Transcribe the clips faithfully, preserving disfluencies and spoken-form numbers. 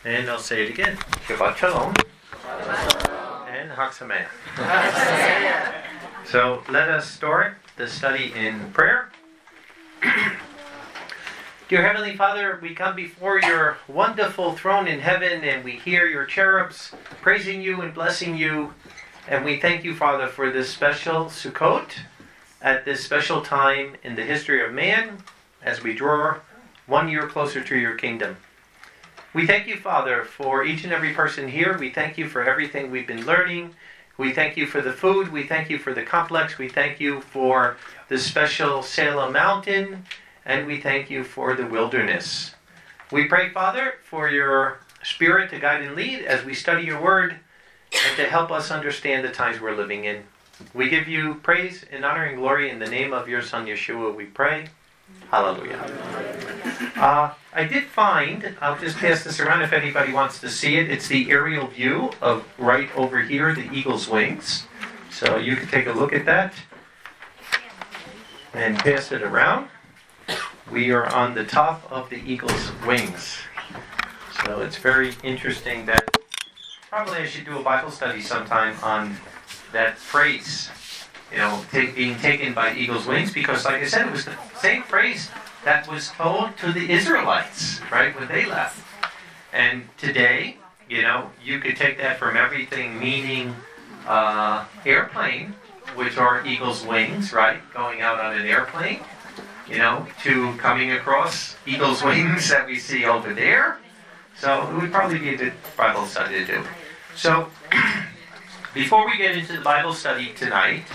And I'll say it again. Shabbat Shalom. And Chag Sameach. So let us start the study in prayer. Dear Heavenly Father, we come before your wonderful throne in heaven and we hear your cherubs praising you and blessing you. And we thank you, Father, for this special Sukkot at this special time in the history of man as we draw one year closer to your kingdom. We thank you, Father, for each and every person here. We thank you for everything we've been learning. We thank you for the food. We thank you for the complex. We thank you for the special Salem Mountain. And we thank you for the wilderness. We pray, Father, for your Spirit to guide and lead as we study your word and to help us understand the times we're living in. We give you praise and honor and glory in the name of your Son, Yeshua, we pray. Hallelujah. Uh, I did find, I'll just pass this around if anybody wants to see it. It's the aerial view of right over here, the eagle's wings. So you can take a look at that and pass it around. We are on the top of the eagle's wings. So it's very interesting that probably I should do a Bible study sometime on that phrase, you know, take, being taken by eagle's wings, because like I said, it was the same phrase that was told to the Israelites, right, when they left. And today, you know, you could take that from everything meaning uh, airplane, which are eagle's wings, right, going out on an airplane, you know, to coming across eagle's wings that we see over there. So it would probably be a good Bible study to do. So before we get into the Bible study tonight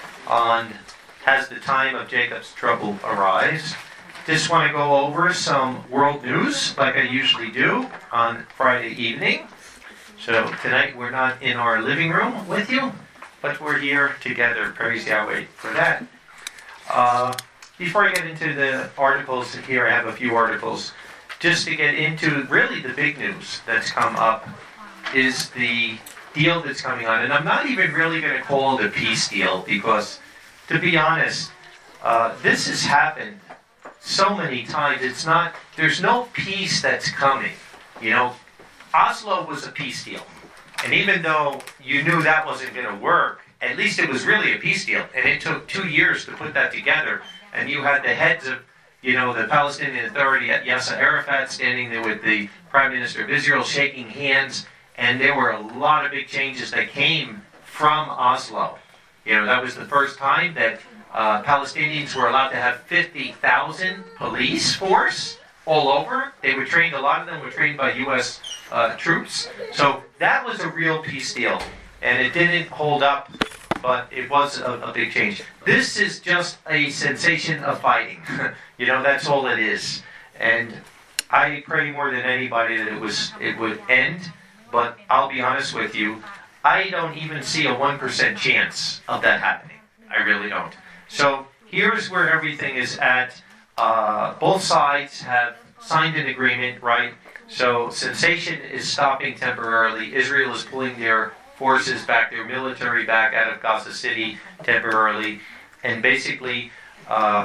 on Has the Time of Jacob's Trouble Arise, just want to go over some world news like I usually do on Friday evening. So tonight we're not in our living room with you, but we're here together. Praise Yahweh for that. Uh, before I get into the articles here, I have a few articles. Just to get into really the big news that's come up is the deal that's coming on. And I'm not even really going to call it a peace deal because, to be honest, uh, this has happened so many times. It's not, there's no peace that's coming. You know, Oslo was a peace deal. And even though you knew that wasn't going to work, at least it was really a peace deal. And it took two years to put that together. And you had the heads of, you know, the Palestinian Authority at Yasser Arafat standing there with the Prime Minister of Israel shaking hands. And there were a lot of big changes that came from Oslo. You know, that was the first time that uh, Palestinians were allowed to have fifty thousand police force all over. They were trained, a lot of them were trained by U S uh, troops. So that was a real peace deal. And it didn't hold up, but it was a, a big change. This is just a sensation of fighting. You know, that's all it is. And I pray more than anybody that it was it would end. But I'll be honest with you, I don't even see a one percent chance of that happening. I really don't. So here's where everything is at. Uh, both sides have signed an agreement, right? So sensation is stopping temporarily. Israel is pulling their forces back, their military back out of Gaza City temporarily. And basically, uh,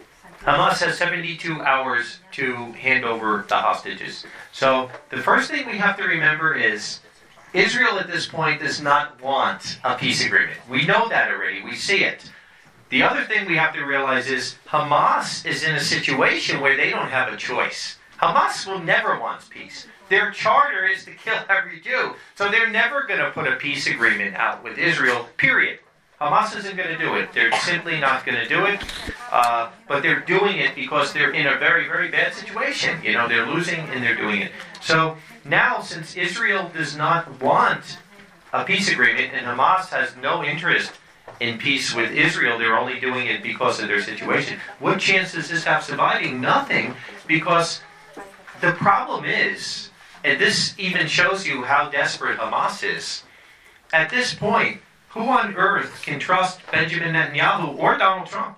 Hamas has seventy-two hours to hand over the hostages. So the first thing we have to remember is Israel at this point does not want a peace agreement. We know that already. We see it. The other thing we have to realize is Hamas is in a situation where they don't have a choice. Hamas will never want peace. Their charter is to kill every Jew. So they're never going to put a peace agreement out with Israel, period. Hamas isn't going to do it. They're simply not going to do it. Uh, but they're doing it because they're in a very, very bad situation. You know, they're losing and they're doing it. So now, since Israel does not want a peace agreement and Hamas has no interest in peace with Israel, they're only doing it because of their situation. What chance does this have surviving? Nothing, because the problem is, and this even shows you how desperate Hamas is, at this point, who on earth can trust Benjamin Netanyahu or Donald Trump?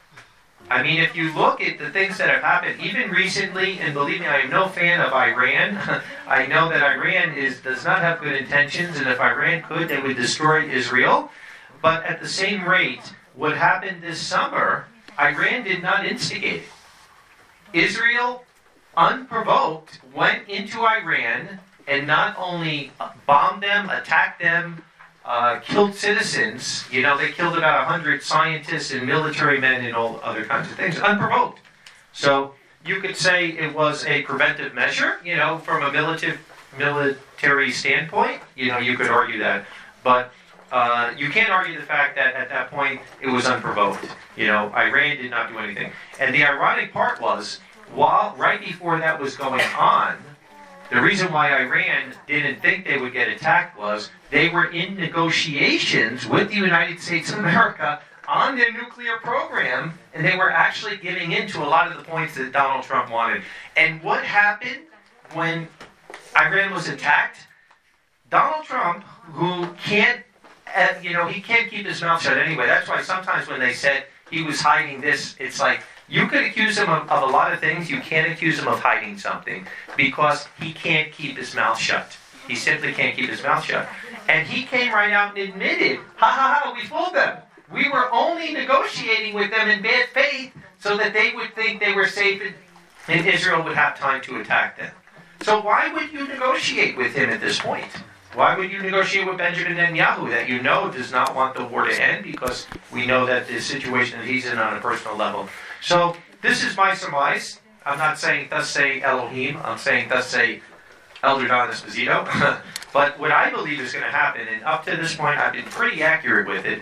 I mean, if you look at the things that have happened, even recently, and believe me, I am no fan of Iran. I know that Iran is does not have good intentions, and if Iran could, they would destroy Israel. But at the same rate, what happened this summer, Iran did not instigate it. Israel, unprovoked, went into Iran and not only bombed them, attacked them, uh, killed citizens. You know, they killed about one hundred scientists and military men and all other kinds of things, unprovoked. So you could say it was a preventive measure, you know, from a military military standpoint. You know, you could argue that. But uh, you can't argue the fact that at that point it was unprovoked. You know, Iran did not do anything. And the ironic part was, while right before that was going on, the reason why Iran didn't think they would get attacked was they were in negotiations with the United States of America on their nuclear program, and they were actually giving in to a lot of the points that Donald Trump wanted. And what happened when Iran was attacked? Donald Trump, who can't, uh, you know, he can't keep his mouth shut anyway. That's why sometimes when they said he was hiding this, it's like, you could accuse him of, of a lot of things. You can't accuse him of hiding something because he can't keep his mouth shut. He simply can't keep his mouth shut. And he came right out and admitted, ha ha ha, we fooled them. We were only negotiating with them in bad faith so that they would think they were safe and, and Israel would have time to attack them. So why would you negotiate with him at this point? Why would you negotiate with Benjamin Netanyahu that you know does not want the war to end, because we know that the situation that he's in on a personal level. So this is my surmise. I'm not saying thus say Elohim. I'm saying thus say Elder Don Esposito. But what I believe is going to happen, and up to this point I've been pretty accurate with it,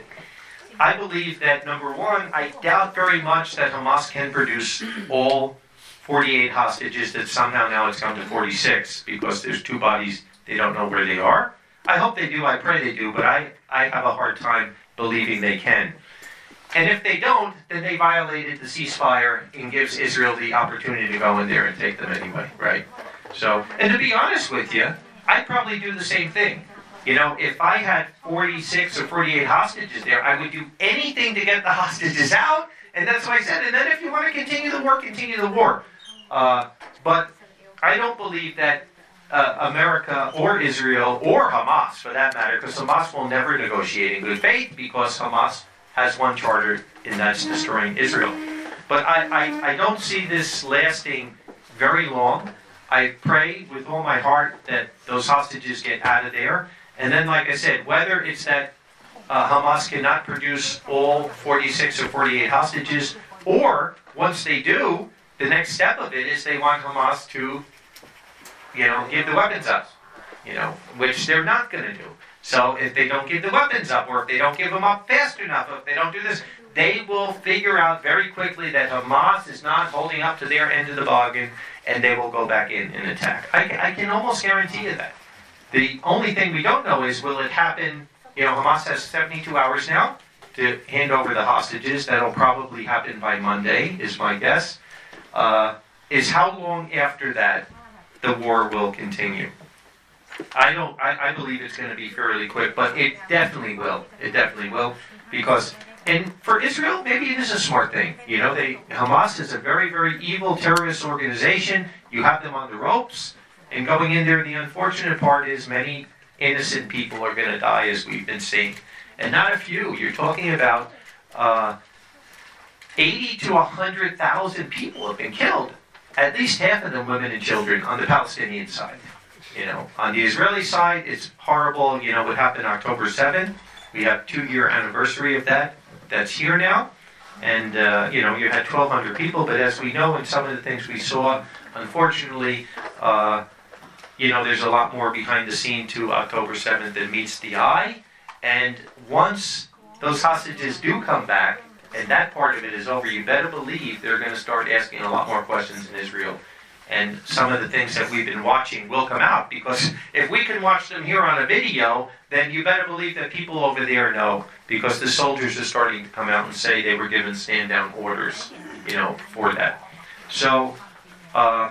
I believe that, number one, I doubt very much that Hamas can produce all forty-eight hostages, that somehow now it's come to forty-six, because there's two bodies, they don't know where they are. I hope they do, I pray they do, but I, I have a hard time believing they can. And if they don't, then they violated the ceasefire and gives Israel the opportunity to go in there and take them anyway, right? So, and to be honest with you, I'd probably do the same thing. You know, if I had forty-six or forty-eight hostages there, I would do anything to get the hostages out, and that's what I said. And then if you want to continue the war, continue the war. Uh, but I don't believe that uh, America or Israel or Hamas, for that matter, because Hamas will never negotiate in good faith, because Hamas has one charter, and that's destroying Israel. But I, I, I don't see this lasting very long. I pray with all my heart that those hostages get out of there. And then, like I said, whether it's that uh, Hamas cannot produce all forty-six or forty-eight hostages, or once they do, the next step of it is they want Hamas to, you know, give the weapons up, you know, which they're not going to do. So if they don't give the weapons up, or if they don't give them up fast enough, if they don't do this, they will figure out very quickly that Hamas is not holding up to their end of the bargain, and they will go back in and attack. I, I can almost guarantee you that. The only thing we don't know is, will it happen, you know, Hamas has seventy-two hours now to hand over the hostages. That'll probably happen by Monday, is my guess. Uh, is how long after that the war will continue. I don't. I, I believe it's going to be fairly quick, but it definitely will. It definitely will, because, and for Israel, maybe it is a smart thing. You know, they Hamas is a very, very evil terrorist organization. You have them on the ropes, and going in there, the unfortunate part is many innocent people are going to die, as we've been seeing, and not a few. You're talking about uh, eighty to a hundred thousand people have been killed. At least half of them women and children on the Palestinian side. You know, on the Israeli side, it's horrible. You know, what happened October seventh. We have two-year anniversary of that. That's here now. And, uh, you know, you had twelve hundred people. But as we know in some of the things we saw, unfortunately, uh, you know, there's a lot more behind the scene to October seventh than meets the eye. And once those hostages do come back, and that part of it is over, you better believe they're going to start asking a lot more questions in Israel. And some of the things that we've been watching will come out, because if we can watch them here on a video, then you better believe that people over there know, because the soldiers are starting to come out and say they were given stand-down orders, you know, for that. So, uh,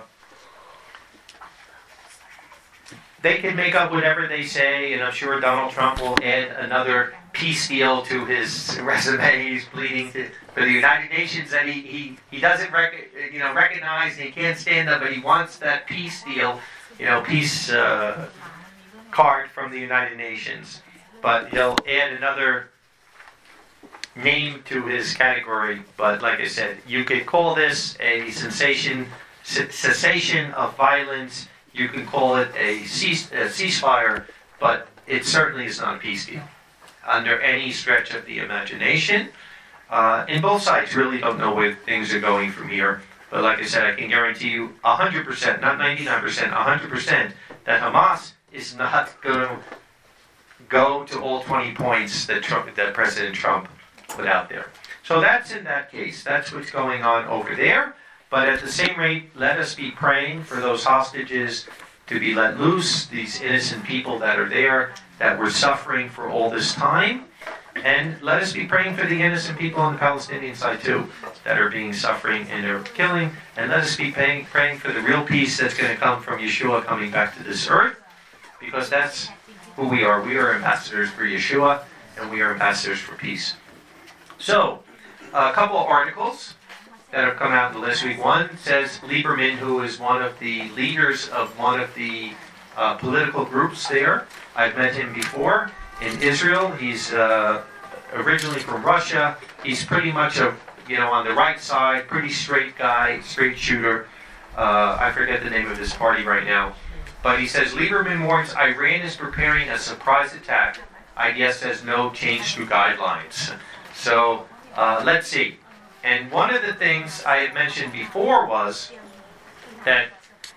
they can make up whatever they say, and I'm sure Donald Trump will add another peace deal to his resume. He's pleading to, for the United Nations that he, he, he doesn't rec- you know, recognize, and he can't stand them, but he wants that peace deal, you know, peace uh, card from the United Nations. But he'll add another name to his category. But like I said, you could call this a sensation, c- cessation of violence. You can call it a, cease, a ceasefire, but it certainly is not a peace deal under any stretch of the imagination. Uh, and both sides really don't know where things are going from here. But like I said, I can guarantee you one hundred percent, not ninety-nine percent, one hundred percent, that Hamas is not going to go to all twenty points that, Trump, that President Trump put out there. So that's in that case. That's what's going on over there. But at the same rate, let us be praying for those hostages to be let loose, these innocent people that are there, that were suffering for all this time. And let us be praying for the innocent people on the Palestinian side too, that are being suffering and are killing. And let us be praying, praying for the real peace that's going to come from Yeshua coming back to this earth, because that's who we are. We are ambassadors for Yeshua, and we are ambassadors for peace. So, a couple of articles that have come out in the last week. One says Lieberman, who is one of the leaders of one of the uh, political groups there. I've met him before in Israel. He's uh, originally from Russia. He's pretty much a, you know, on the right side, pretty straight guy, straight shooter. Uh, I forget the name of his party right now. But he says, Lieberman warns Iran is preparing a surprise attack. I D S says no change to guidelines. So, uh, let's see. And one of the things I had mentioned before was that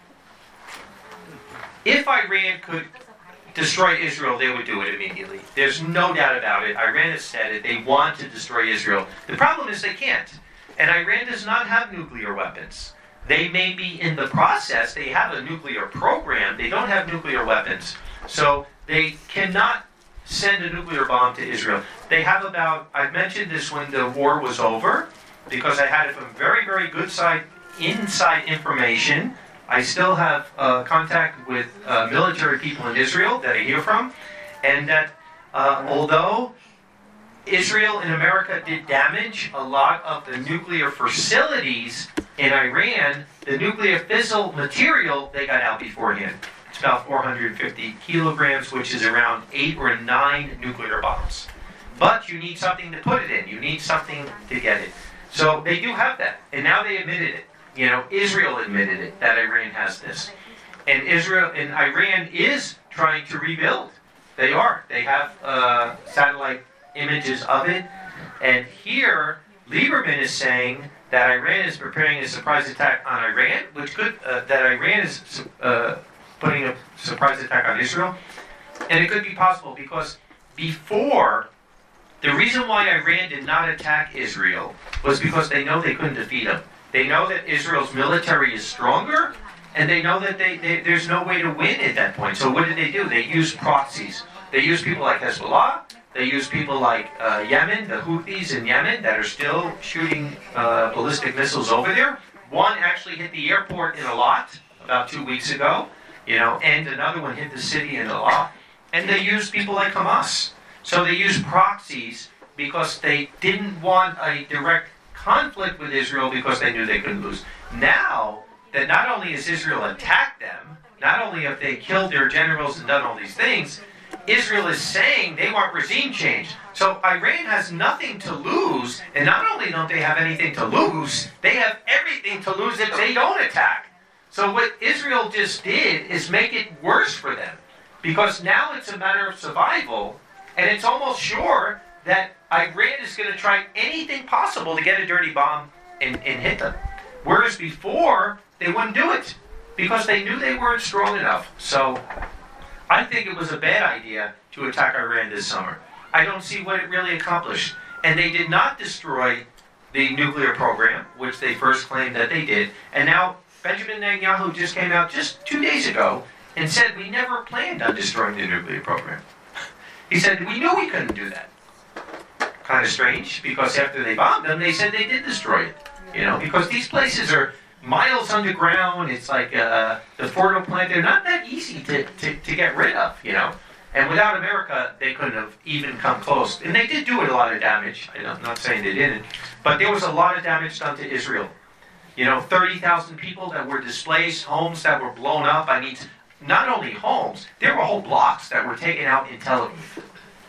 if Iran could destroy Israel, they would do it immediately. There's no doubt about it. Iran has said it. They want to destroy Israel. The problem is they can't. And Iran does not have nuclear weapons. They may be in the process. They have a nuclear program. They don't have nuclear weapons. So they cannot send a nuclear bomb to Israel. They have about, I mentioned this when the war was over, because I had it from very, very good side, inside information. I still have uh, contact with uh, military people in Israel that I hear from, and that uh, although Israel and America did damage a lot of the nuclear facilities in Iran, the nuclear fissile material they got out beforehand. It's about four hundred fifty kilograms, which is around eight or nine nuclear bombs. But you need something to put it in. You need something to get it. So they do have that, and now they admitted it. You know, Israel admitted it, that Iran has this. And Israel and Iran is trying to rebuild. They are. They have uh, satellite images of it. And here, Lieberman is saying that Iran is preparing a surprise attack on Iran, which could, uh, that Iran is uh, putting a surprise attack on Israel. And it could be possible because before, the reason why Iran did not attack Israel was because they know they couldn't defeat them. They know that Israel's military is stronger, and they know that they, they, there's no way to win at that point. So what did they do? They used proxies. They used people like Hezbollah. They used people like uh, Yemen, the Houthis in Yemen, that are still shooting uh, ballistic missiles over there. One actually hit the airport in Eilat about two weeks ago, you know, and another one hit the city in Eilat. And they used people like Hamas. So they used proxies because they didn't want a direct conflict with Israel because they knew they couldn't lose. Now that not only has Israel attacked them, not only have they killed their generals and done all these things, Israel is saying they want regime change. So Iran has nothing to lose, and not only don't they have anything to lose, they have everything to lose if they don't attack. So what Israel just did is make it worse for them, because now it's a matter of survival, and it's almost sure that Iran is going to try anything possible to get a dirty bomb and, and hit them. Whereas before, they wouldn't do it, because they knew they weren't strong enough. So I think it was a bad idea to attack Iran this summer. I don't see what it really accomplished. And they did not destroy the nuclear program, which they first claimed that they did. And now Benjamin Netanyahu just came out just two days ago and said we never planned on destroying the nuclear program. He said we knew we couldn't do that. Kind of strange, because after they bombed them, they said they did destroy it. You know, because these places are miles underground. It's like uh, the Fordo plant. They're not that easy to, to, to get rid of, you know. And without America, they couldn't have even come close. And they did do a lot of damage. I'm not saying they didn't. But there was a lot of damage done to Israel. You know, thirty thousand people that were displaced, homes that were blown up. I mean, not only homes, there were whole blocks that were taken out in Tel Aviv.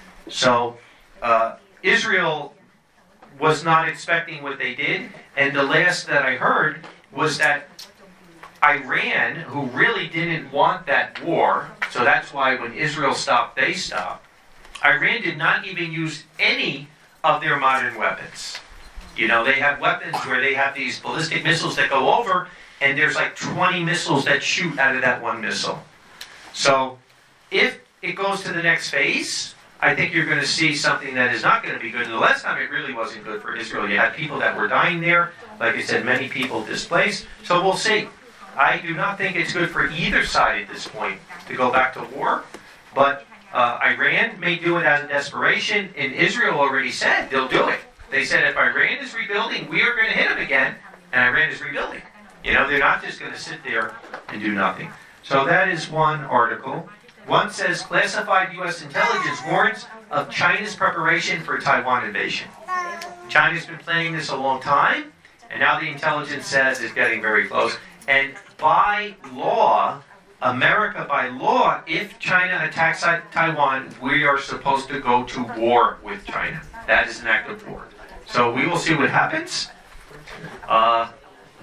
So uh, Israel was not expecting what they did. And the last that I heard was that Iran, who really didn't want that war, so that's why when Israel stopped, they stopped. Iran did not even use any of their modern weapons. You know, they have weapons where they have these ballistic missiles that go over, and there's like twenty missiles that shoot out of that one missile. So if it goes to the next phase, I think you're going to see something that is not going to be good. And the last time it really wasn't good for Israel. You had people that were dying there. Like I said, many people displaced. So we'll see. I do not think it's good for either side at this point to go back to war. But uh, Iran may do it out of desperation. And Israel already said they'll do it. They said if Iran is rebuilding, we are going to hit them again. And Iran is rebuilding. You know, they're not just going to sit there and do nothing. So that is one article. One says, classified U S intelligence warns of China's preparation for Taiwan invasion. China's been planning this a long time, and now the intelligence says it's getting very close. And by law, America by law, if China attacks Taiwan, we are supposed to go to war with China. That is an act of war. So we will see what happens. Uh,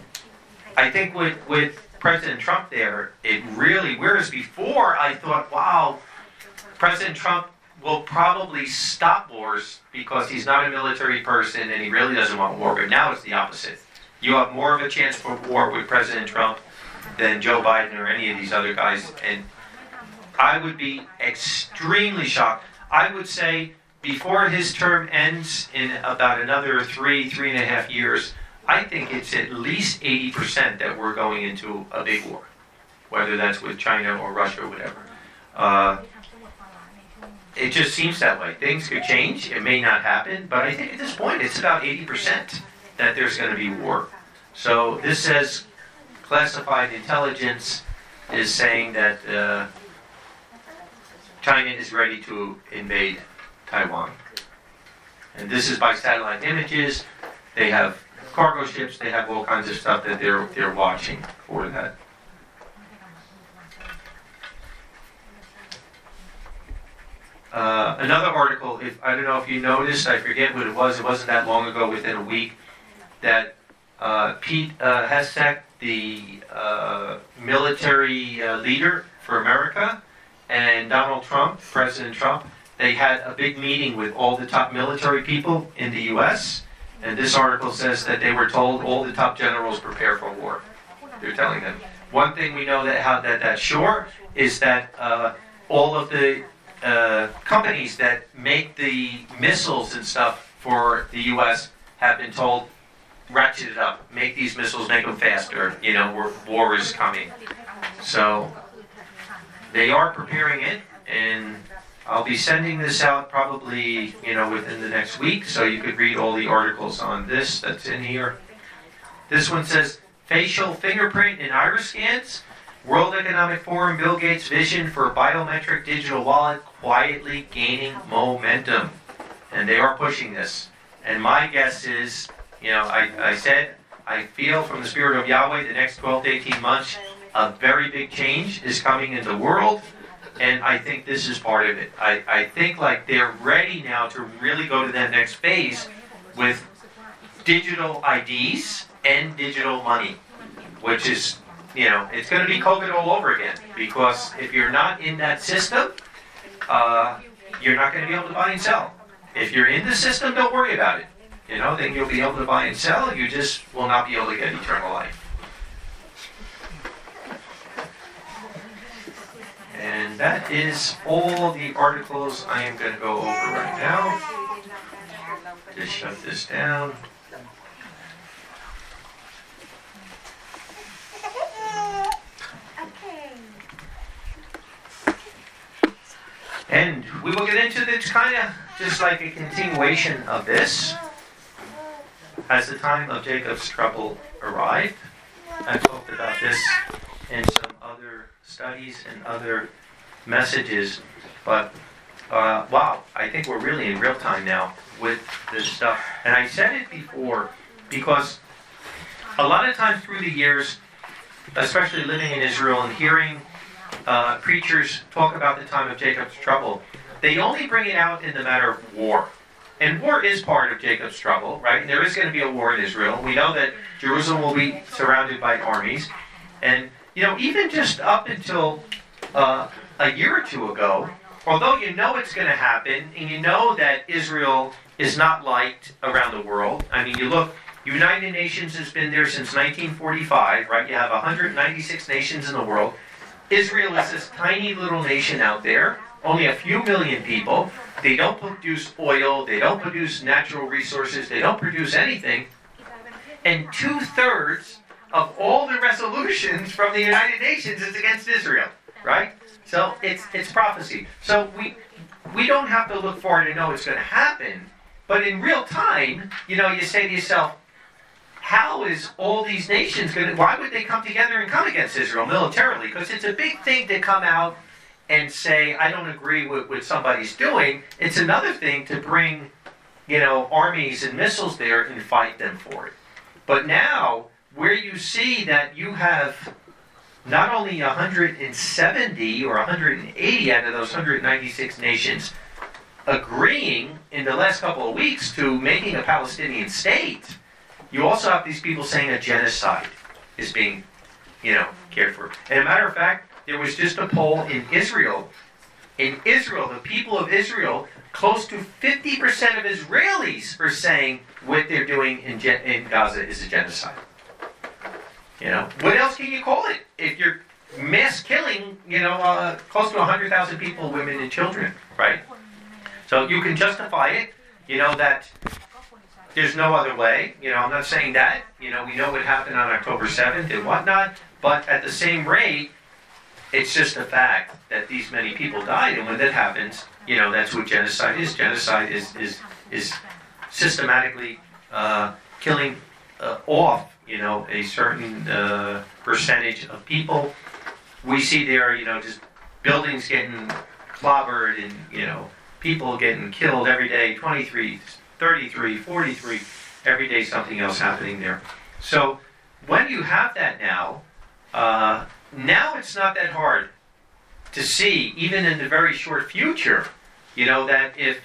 I think with, with President Trump there, it really, whereas before I thought, wow, President Trump will probably stop wars because he's not a military person and he really doesn't want war. But now it's the opposite. You have more of a chance for war with President Trump than Joe Biden or any of these other guys. And I would be extremely shocked. I would say before his term ends in about another three, three and a half years, I think it's at least eighty percent that we're going into a big war, whether that's with China or Russia or whatever. Uh, it just seems that way. Things could change. It may not happen, but I think at this point it's about eighty percent that there's going to be war. So this says classified intelligence is saying that uh, China is ready to invade Taiwan. And this is by satellite images. They have cargo ships, they have all kinds of stuff that they're they're watching for that. Uh, another article, if I don't know if you noticed, I forget what it was, it wasn't that long ago, within a week, that uh, Pete uh, Hegseth, the uh, military uh, leader for America, and Donald Trump, President Trump, they had a big meeting with all the top military people in the U S, and this article says that they were told all the top generals prepare for war. They're telling them. One thing we know that how that that's sure is that uh, all of the uh, companies that make the missiles and stuff for the U S have been told, ratchet it up, make these missiles, make them faster. You know, war, war is coming. So they are preparing it, and I'll be sending this out probably, you know, within the next week, so you could read all the articles on this that's in here. This one says, facial fingerprint and iris scans. World Economic Forum, Bill Gates' vision for biometric digital wallet quietly gaining momentum. And they are pushing this. And my guess is, you know, I, I said, I feel from the Spirit of Yahweh, the next twelve to eighteen months, a very big change is coming in the world. And I think this is part of it. I, I think like they're ready now to really go to that next phase with digital I Ds and digital money, which is, you know, it's going to be COVID all over again. Because if you're not in that system, uh, you're not going to be able to buy and sell. If you're in the system, don't worry about it. You know, then you'll be able to buy and sell. You just will not be able to get eternal life. And that is all the articles I am going to go over right now. Just shut this down. And we will get into this kind of just like a continuation of this. As the time of Jacob's trouble arrived, I talked about this in some other studies and other messages, but uh, wow, I think we're really in real time now with this stuff. And I said it before because a lot of times through the years, especially living in Israel and hearing uh, preachers talk about the time of Jacob's trouble, they only bring it out in the matter of war. And war is part of Jacob's trouble, right? And there is going to be a war in Israel. We know that Jerusalem will be surrounded by armies. And, you know, even just up until uh, a year or two ago, although you know it's going to happen, and you know that Israel is not liked around the world. I mean, you look, United Nations has been there since nineteen forty-five, right? You have one hundred ninety-six nations in the world. Israel is this tiny little nation out there, only a few million people. They don't produce oil, they don't produce natural resources, they don't produce anything. And two-thirds of all the resolutions from the United Nations is against Israel, right? So it's it's prophecy. So we we don't have to look forward to know it's going to happen, but in real time, you know, you say to yourself, how is all these nations going to, why would they come together and come against Israel militarily? Because it's a big thing to come out and say, I don't agree with what somebody's doing. It's another thing to bring, you know, armies and missiles there and fight them for it. But now, where you see that you have not only one hundred seventy or one hundred eighty out of those one hundred ninety-six nations agreeing in the last couple of weeks to making a Palestinian state, you also have these people saying a genocide is being, you know, cared for. And a matter of fact, there was just a poll in Israel. In Israel, the people of Israel, close to fifty percent of Israelis are saying what they're doing in, Gen- in Gaza is a genocide. You know, what else can you call it? If you're mass killing, you know, uh, close to one hundred thousand people, women and children, right? So you can justify it, you know, that there's no other way. You know, I'm not saying that. You know, we know what happened on October seventh and whatnot. But at the same rate, it's just a fact that these many people died. And when that happens, you know, that's what genocide is. Genocide is is, is systematically uh, killing uh, off, you know, a certain uh, percentage of people. We see there, you know, just buildings getting clobbered and, you know, people getting killed every day, twenty-three, thirty-three, forty-three, every day something else happening there. So when you have that now, uh, now it's not that hard to see, even in the very short future, you know, that if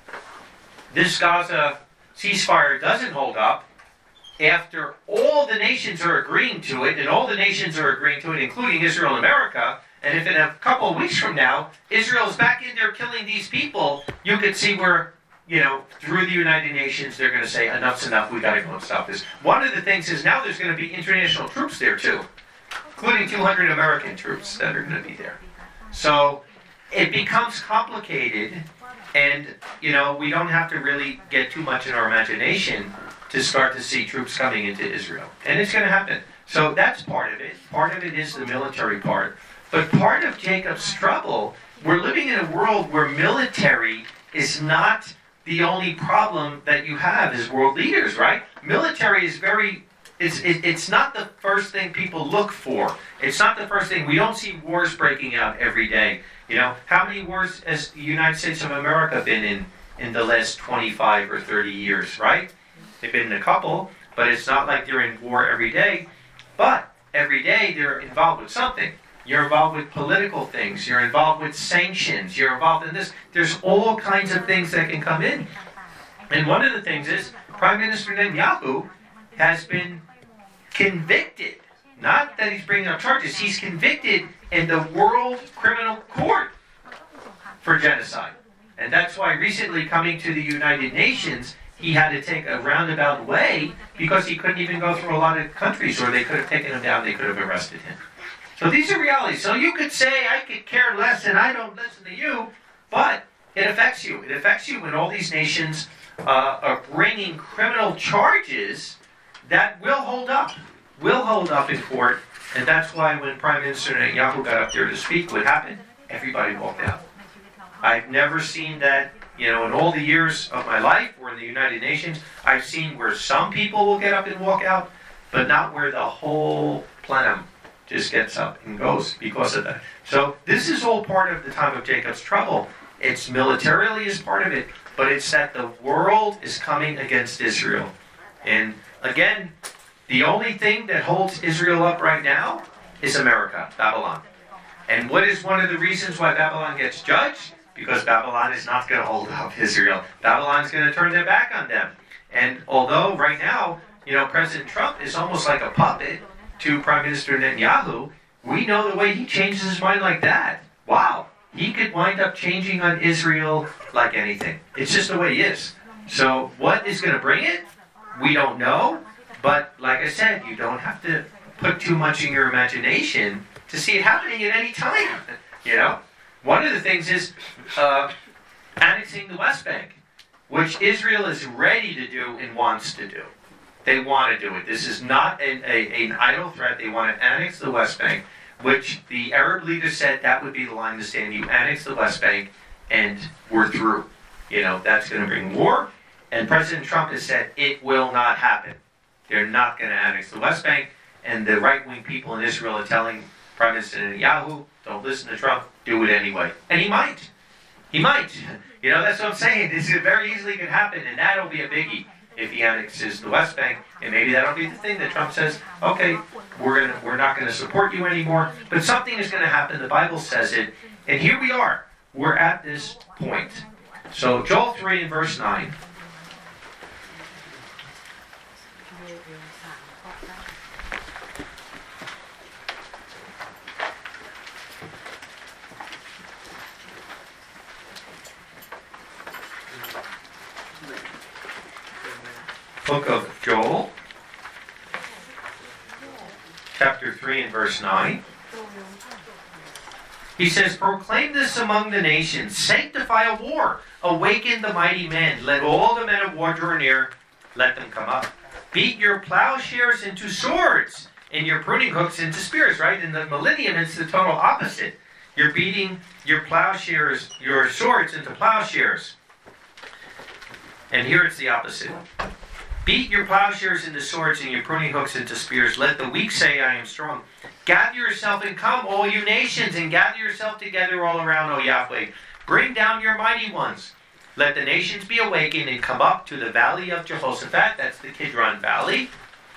this Gaza ceasefire doesn't hold up, after all the nations are agreeing to it, and all the nations are agreeing to it, including Israel and America, and if in a couple of weeks from now, Israel's back in there killing these people, you could see where, you know, through the United Nations, they're going to say, enough's enough, we got to go and stop this. One of the things is now there's going to be international troops there too, including two hundred American troops that are going to be there. So it becomes complicated, and, you know, we don't have to really get too much in our imagination to start to see troops coming into Israel. And it's going to happen. So that's part of it. Part of it is the military part. But part of Jacob's trouble, we're living in a world where military is not the only problem that you have as world leaders, right? Military is very, it's, it, it's not the first thing people look for. It's not the first thing. We don't see wars breaking out every day. You know, how many wars has the United States of America been in in the last twenty-five or thirty years, right? They've been in a couple, but it's not like they're in war every day. But every day they're involved with something. You're involved with political things. You're involved with sanctions. You're involved in this. There's all kinds of things that can come in. And one of the things is Prime Minister Netanyahu has been convicted. Not that he's bringing up charges. He's convicted in the World Criminal Court for genocide. And that's why recently coming to the United Nations, he had to take a roundabout way because he couldn't even go through a lot of countries, or they could have taken him down, they could have arrested him. So these are realities. So you could say, I could care less and I don't listen to you, but it affects you. It affects you when all these nations uh, are bringing criminal charges that will hold up, will hold up in court. And that's why when Prime Minister Netanyahu got up there to speak, what happened? Everybody walked out. I've never seen that. You know, in all the years of my life, or in the United Nations, I've seen where some people will get up and walk out, but not where the whole plenum just gets up and goes because of that. So this is all part of the time of Jacob's trouble. It's militarily is part of it, but it's that the world is coming against Israel. And again, the only thing that holds Israel up right now is America, Babylon. And what is one of the reasons why Babylon gets judged? Because Babylon is not going to hold up Israel. Babylon's going to turn their back on them. And although right now, you know, President Trump is almost like a puppet, to Prime Minister Netanyahu, we know the way he changes his mind like that. Wow. He could wind up changing on Israel like anything. It's just the way he is. So what is going to bring it? We don't know. But like I said, you don't have to put too much in your imagination to see it happening at any time. You know? One of the things is uh, annexing the West Bank, which Israel is ready to do and wants to do. They want to do it. This is not an, a, an idle threat. They want to annex the West Bank, which the Arab leader said that would be the line to stand. You annex the West Bank and we're through. You know, that's going to bring war. And President Trump has said it will not happen. They're not going to annex the West Bank. And the right-wing people in Israel are telling Prime Minister Netanyahu, don't listen to Trump, do it anyway. And he might. He might. You know, that's what I'm saying. This very easily could happen, and that'll be a biggie if he annexes the West Bank. And maybe that'll be the thing that Trump says, okay, we're gonna, we're not going to support you anymore. But something is going to happen. The Bible says it. And here we are. We're at this point. So Joel three and verse nine. Book of Joel, chapter three and verse nine. He says, proclaim this among the nations, sanctify a war, awaken the mighty men, let all the men of war draw near, let them come up. Beat your plowshares into swords, and your pruning hooks into spears, right? In the millennium, it's the total opposite. You're beating your plowshares, your swords into plowshares. And here it's the opposite. Beat your plowshares into swords and your pruning hooks into spears. Let the weak say, I am strong. Gather yourself and come, all you nations, and gather yourself together all around, O Yahweh. Bring down your mighty ones. Let the nations be awakened and come up to the valley of Jehoshaphat. That's the Kidron Valley.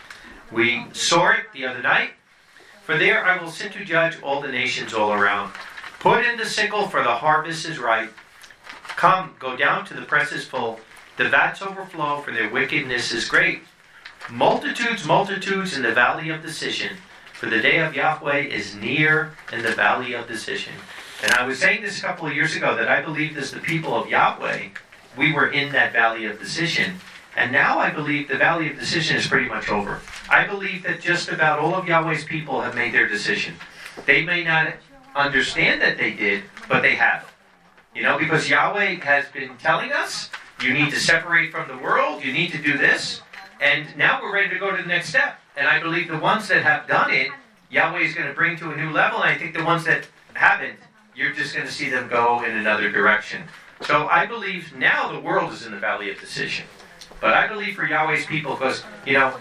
We saw it the other night. For there I will sit to judge all the nations all around. Put in the sickle, for the harvest is ripe. Come, go down to the press is full. The vats overflow, for their wickedness is great. Multitudes, multitudes in the valley of decision. For the day of Yahweh is near in the valley of decision. And I was saying this a couple of years ago, that I believe as the people of Yahweh, we were in that valley of decision. And now I believe the valley of decision is pretty much over. I believe that just about all of Yahweh's people have made their decision. They may not understand that they did, but they have. You know, because Yahweh has been telling us, you need to separate from the world. You need to do this. And now we're ready to go to the next step. And I believe the ones that have done it, Yahweh is going to bring to a new level. And I think the ones that haven't, you're just going to see them go in another direction. So I believe now the world is in the valley of decision. But I believe for Yahweh's people, because, you know,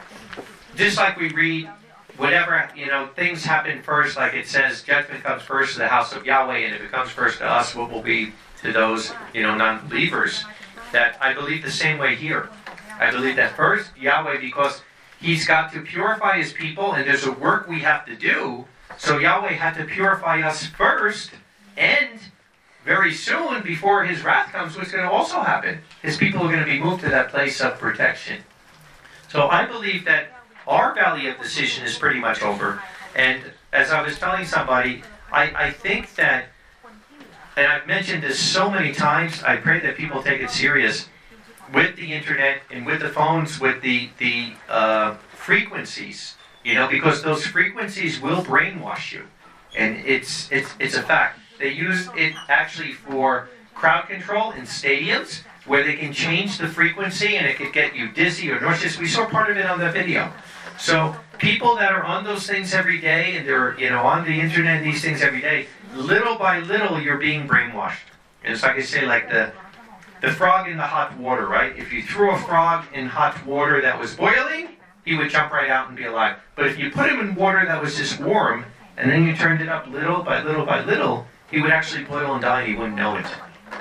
just like we read, whatever, you know, things happen first, like it says, judgment comes first to the house of Yahweh, and if it comes first to us, what will be to those, you know, non-believers? That I believe the same way here. I believe that first, Yahweh, because He's got to purify His people, and there's a work we have to do. So Yahweh had to purify us first, and very soon, before His wrath comes, what's going to also happen? His people are going to be moved to that place of protection. So I believe that our valley of decision is pretty much over. And as I was telling somebody, I, I think that, and I've mentioned this so many times, I pray that people take it serious, with the internet and with the phones, with the, the uh, frequencies, you know, because those frequencies will brainwash you. And it's, it's, it's a fact. They use it actually for crowd control in stadiums, where they can change the frequency and it could get you dizzy or nauseous. We saw part of it on the video. So people that are on those things every day, and they're, you know, on the internet and these things every day, little by little you're being brainwashed. And it's like I say, like the the frog in the hot water, right? If you threw a frog in hot water that was boiling, he would jump right out and be alive. But if you put him in water that was just warm, and then you turned it up little by little by little, he would actually boil and die and he wouldn't know it.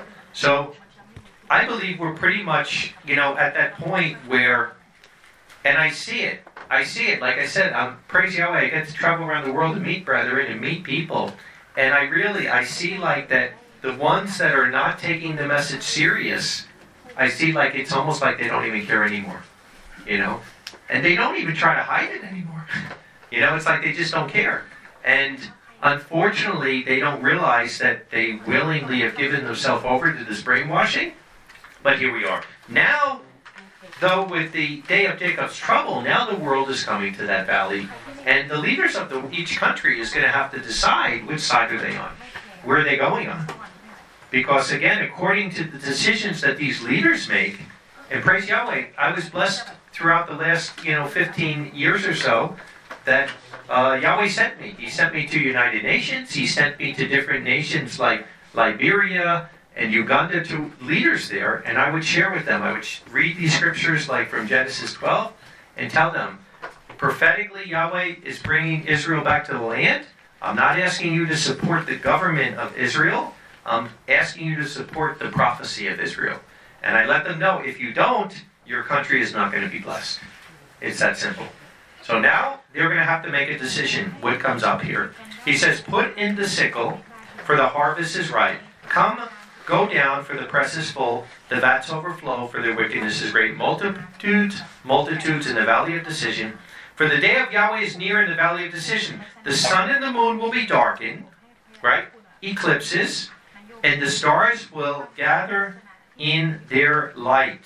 So I believe we're pretty much, you know, at that point where, and I see it, I see it, like I said, I'm praise Yahweh, I get to travel around the world and meet brethren and meet people, and I really, I see like that the ones that are not taking the message serious, I see like it's almost like they don't even care anymore, you know, and they don't even try to hide it anymore. You know, it's like they just don't care. And unfortunately, they don't realize that they willingly have given themselves over to this brainwashing. But here we are. Now, though, with the day of Jacob's trouble, now the world is coming to that valley. And the leaders of the, each country is going to have to decide which side are they on. Where are they going on? Because again, according to the decisions that these leaders make, and praise Yahweh, I was blessed throughout the last, you know, fifteen years or so that uh, Yahweh sent me. He sent me to United Nations. He sent me to different nations like Liberia and Uganda, to leaders there, and I would share with them. I would read these scriptures like from Genesis twelve and tell them, prophetically, Yahweh is bringing Israel back to the land. I'm not asking you to support the government of Israel. I'm asking you to support the prophecy of Israel. And I let them know, if you don't, your country is not going to be blessed. It's that simple. So now, they're going to have to make a decision. What comes up here? He says, put in the sickle, for the harvest is ripe. Come, go down, for the press is full. The vats overflow, for their wickedness is great. Multitudes, multitudes in the valley of decision. For the day of Yahweh is near in the valley of decision. The sun and the moon will be darkened, right? Eclipses. And the stars will gather in their light.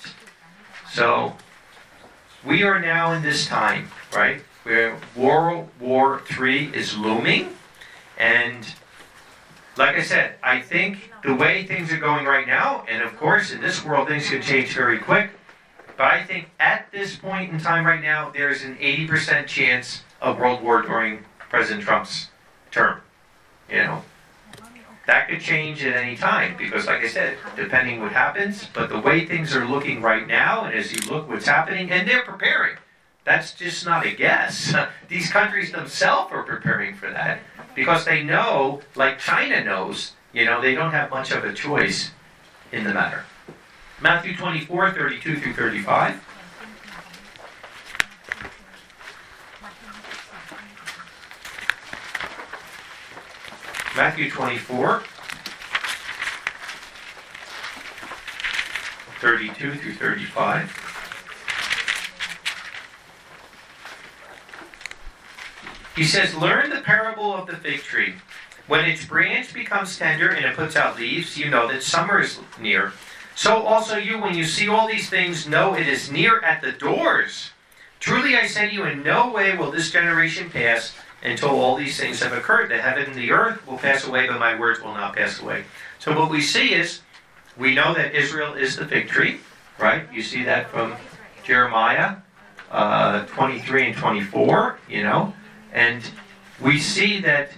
So, we are now in this time, right? Where World War Three is looming. And like I said, I think the way things are going right now, and of course in this world things can change very quick, but I think at this point in time right now, there's an eighty percent chance of world war during President Trump's term. You know, that could change at any time because, like I said, depending what happens, but the way things are looking right now, and as you look what's happening, and they're preparing. That's just not a guess. These countries themselves are preparing for that because they know, like China knows, you know, they don't have much of a choice in the matter. Matthew twenty-four, thirty-two through thirty-five. Matthew twenty-four, thirty-two through thirty-five. He says, learn the parable of the fig tree. When its branch becomes tender and it puts out leaves, you know that summer is near. So also you, when you see all these things, know it is near at the doors. Truly I say to you, in no way will this generation pass until all these things have occurred. The heaven and the earth will pass away, but my words will not pass away. So what we see is, we know that Israel is the fig tree, right? You see that from Jeremiah uh, twenty-three and twenty-four, you know. And we see that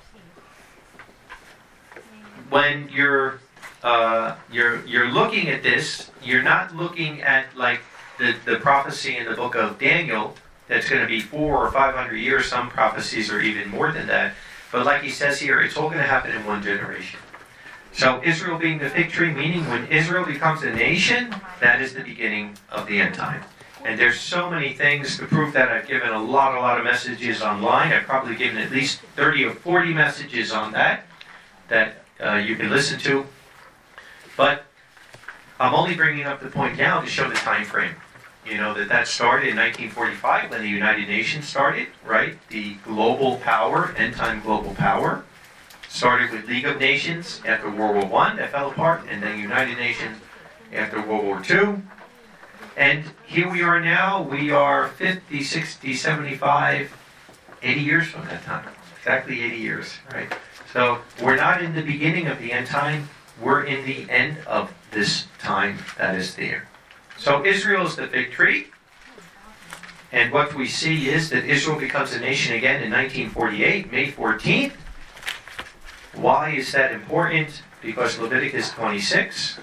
when you're uh, you're you're looking at this, you're not looking at like the, the prophecy in the book of Daniel that's going to be four or five hundred years. Some prophecies are even more than that. But like he says here, it's all going to happen in one generation. So Israel being the fig tree, meaning when Israel becomes a nation, that is the beginning of the end time. And there's so many things to prove that. I've given a lot, a lot of messages online. I've probably given at least thirty or forty messages on that that uh, you can listen to. But I'm only bringing up the point now to show the time frame. You know, that that started in nineteen forty-five when the United Nations started, right? The global power, end-time global power, started with League of Nations after World War One, that fell apart, and then United Nations after World War Two. And here we are now, we are fifty, sixty, seventy-five, eighty years from that time. Exactly eighty years, right? So we're not in the beginning of the end time, we're in the end of this time that is there. So Israel is the fig tree, and what we see is that Israel becomes a nation again in nineteen forty-eight, May fourteenth. Why is that important? Because Leviticus twenty-six.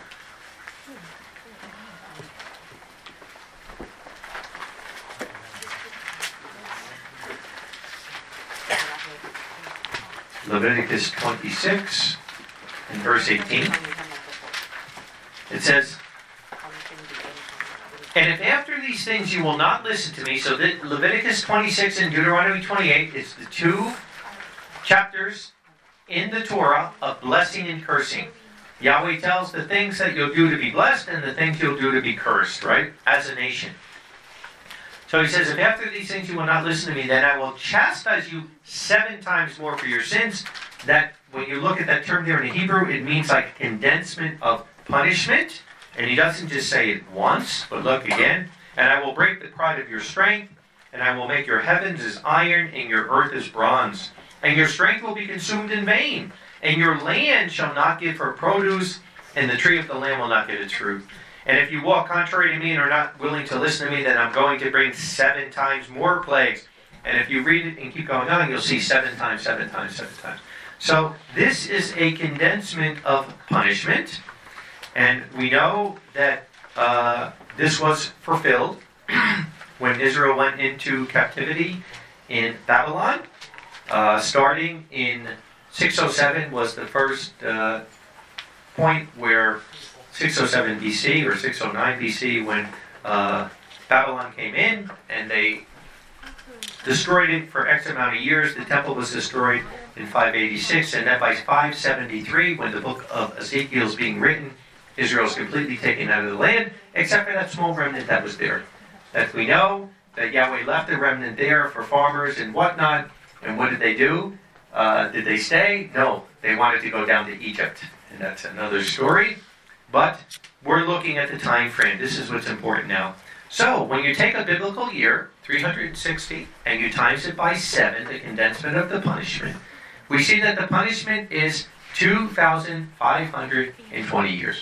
Leviticus twenty-six and verse eighteen. It says, and if after these things you will not listen to me, so that Leviticus twenty-six and Deuteronomy twenty-eight is the two chapters in the Torah of blessing and cursing. Yahweh tells the things that you'll do to be blessed and the things you'll do to be cursed, right? As a nation. So he says, if after these things you will not listen to me, then I will chastise you seven times more for your sins. That, when you look at that term there in the Hebrew, it means like condensement of punishment. And he doesn't just say it once, but look again. And I will break the pride of your strength, and I will make your heavens as iron, and your earth as bronze. And your strength will be consumed in vain. And your land shall not give her produce, and the tree of the land will not get its fruit. And if you walk contrary to me and are not willing to listen to me, then I'm going to bring seven times more plagues. And if you read it and keep going on, you'll see seven times, seven times, seven times. So this is a condensement of punishment. And we know that uh, this was fulfilled when Israel went into captivity in Babylon. Uh, starting in six oh seven was the first uh, point where six oh seven B C or six oh nine B C when uh, Babylon came in and they destroyed it for X amount of years. The temple was destroyed in five eighty-six, and then by five seventy-three, when the book of Ezekiel is being written, Israel is completely taken out of the land, except for that small remnant that was there. That we know that Yahweh left a remnant there for farmers and whatnot. And what did they do? Uh, did they stay? No, they wanted to go down to Egypt, and that's another story. But we're looking at the time frame. This is what's important now. So when you take a biblical year, three hundred sixty, and you times it by seven, the condensement of the punishment, we see that the punishment is two thousand five hundred twenty years.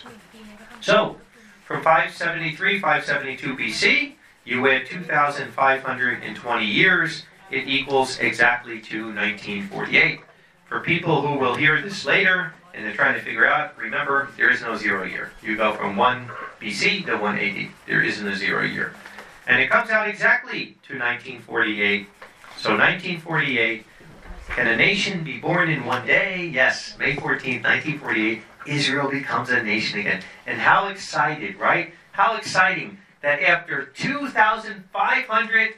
So from five seventy-three, five seventy-two B C, you add two thousand five hundred twenty years, it equals exactly to nineteen forty-eight. For people who will hear this later and they're trying to figure out, remember, there is no zero year. You go from one B C to one A D. There isn't a zero year. And it comes out exactly to nineteen forty-eight. So nineteen forty-eight, can a nation be born in one day? Yes, May fourteenth, nineteen forty-eight, Israel becomes a nation again. And how excited, right? How exciting that after two thousand five hundred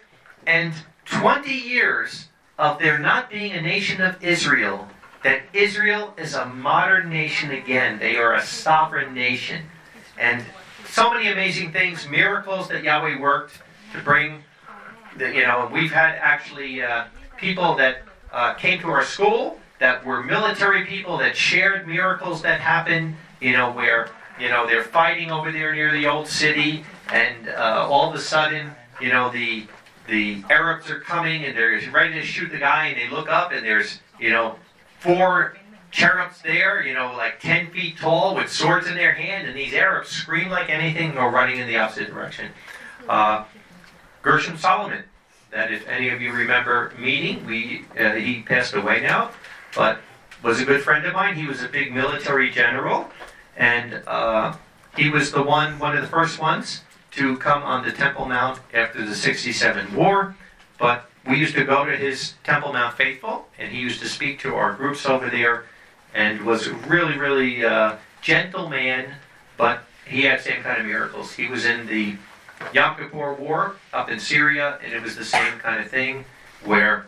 twenty years of there not being a nation of Israel, that Israel is a modern nation again. They are a sovereign nation. And so many amazing things, miracles that Yahweh worked to bring. The, you know, we've had actually uh, people that uh, came to our school that were military people that shared miracles that happened, you know, where, you know, they're fighting over there near the old city, and uh, all of a sudden, you know, the the Arabs are coming and they're ready to shoot the guy, and they look up and there's, you know, four cherubs there, you know, like ten feet tall with swords in their hand, and these Arabs scream like anything and go running in the opposite direction. Uh, Gershom Solomon, that if any of you remember meeting, we uh, he passed away now, but was a good friend of mine. He was a big military general, and uh, he was the one, one of the first ones to come on the Temple Mount after the sixty-seven war. But we used to go to his Temple Mount Faithful, and he used to speak to our groups over there, and was a really, really uh, gentle man, but he had same kind of miracles. He was in the Yom Kippur War up in Syria, and it was the same kind of thing, where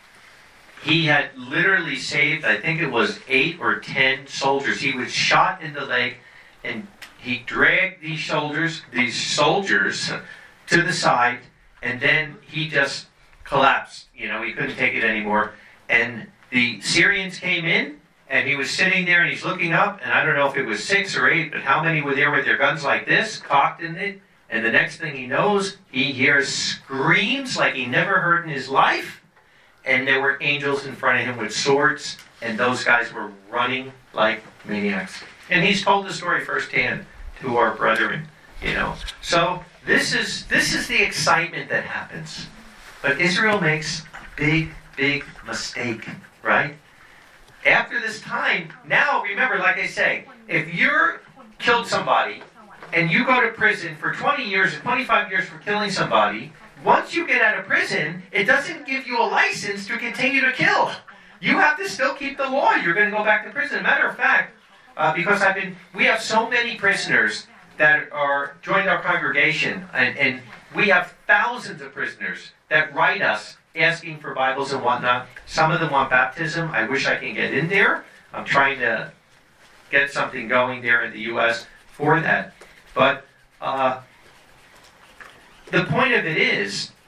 he had literally saved, I think it was eight or ten soldiers. He was shot in the leg, and he dragged these soldiers, these soldiers to the side, and then he just collapsed. You know, he couldn't take it anymore. And the Syrians came in, and he was sitting there, and he's looking up, and I don't know if it was six or eight, but how many were there with their guns like this, cocked in it? And the next thing he knows, he hears screams like he never heard in his life, and there were angels in front of him with swords, and those guys were running like maniacs. And he's told the story firsthand to our brethren, you know. So this is this is the excitement that happens. But Israel makes a big, big mistake, right? After this time, now remember, like I say, if you're killed somebody and you go to prison for twenty years or twenty-five years for killing somebody, once you get out of prison, it doesn't give you a license to continue to kill. You have to still keep the law. You're going to go back to prison. As a matter of fact, uh, because I've been, we have so many prisoners that are joined our congregation, and, and we have thousands of prisoners that write us asking for Bibles and whatnot. Some of them want baptism. I wish I can get in there. I'm trying to get something going there in the U S for that. But uh, the point of it is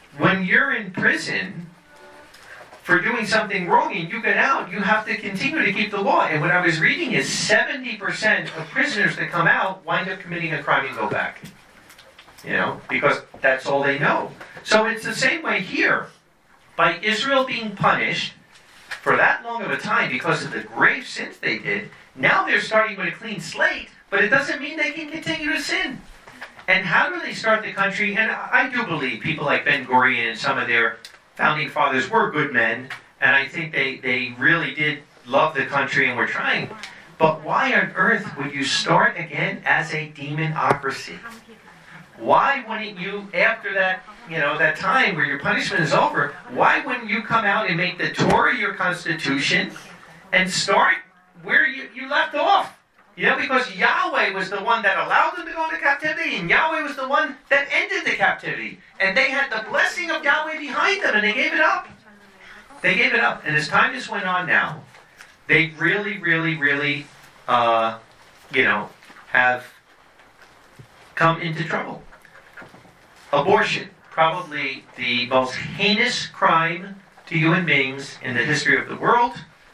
when you're in prison for doing something wrong and you get out, you have to continue to keep the law. And what I was reading is seventy percent of prisoners that come out wind up committing a crime and go back. You know, because that's all they know. So it's the same way here. By Israel being punished for that long of a time because of the grave sins they did, now they're starting with a clean slate, but it doesn't mean they can continue to sin. And how do they start the country? And I do believe people like Ben Gurion and some of their founding fathers were good men, and I think they, they really did love the country and were trying. But why on earth would you start again as a demonocracy? Why wouldn't you, after that, you know, that time where your punishment is over, why wouldn't you come out and make the Torah your constitution and start where you, you left off? You know, because Yahweh was the one that allowed them to go into captivity, and Yahweh was the one that ended the captivity. And they had the blessing of Yahweh behind them, and they gave it up. They gave it up. And as time just went on now, they really, really, really, uh, you know, have come into trouble. Abortion, probably the most heinous crime to human beings in the history of the world.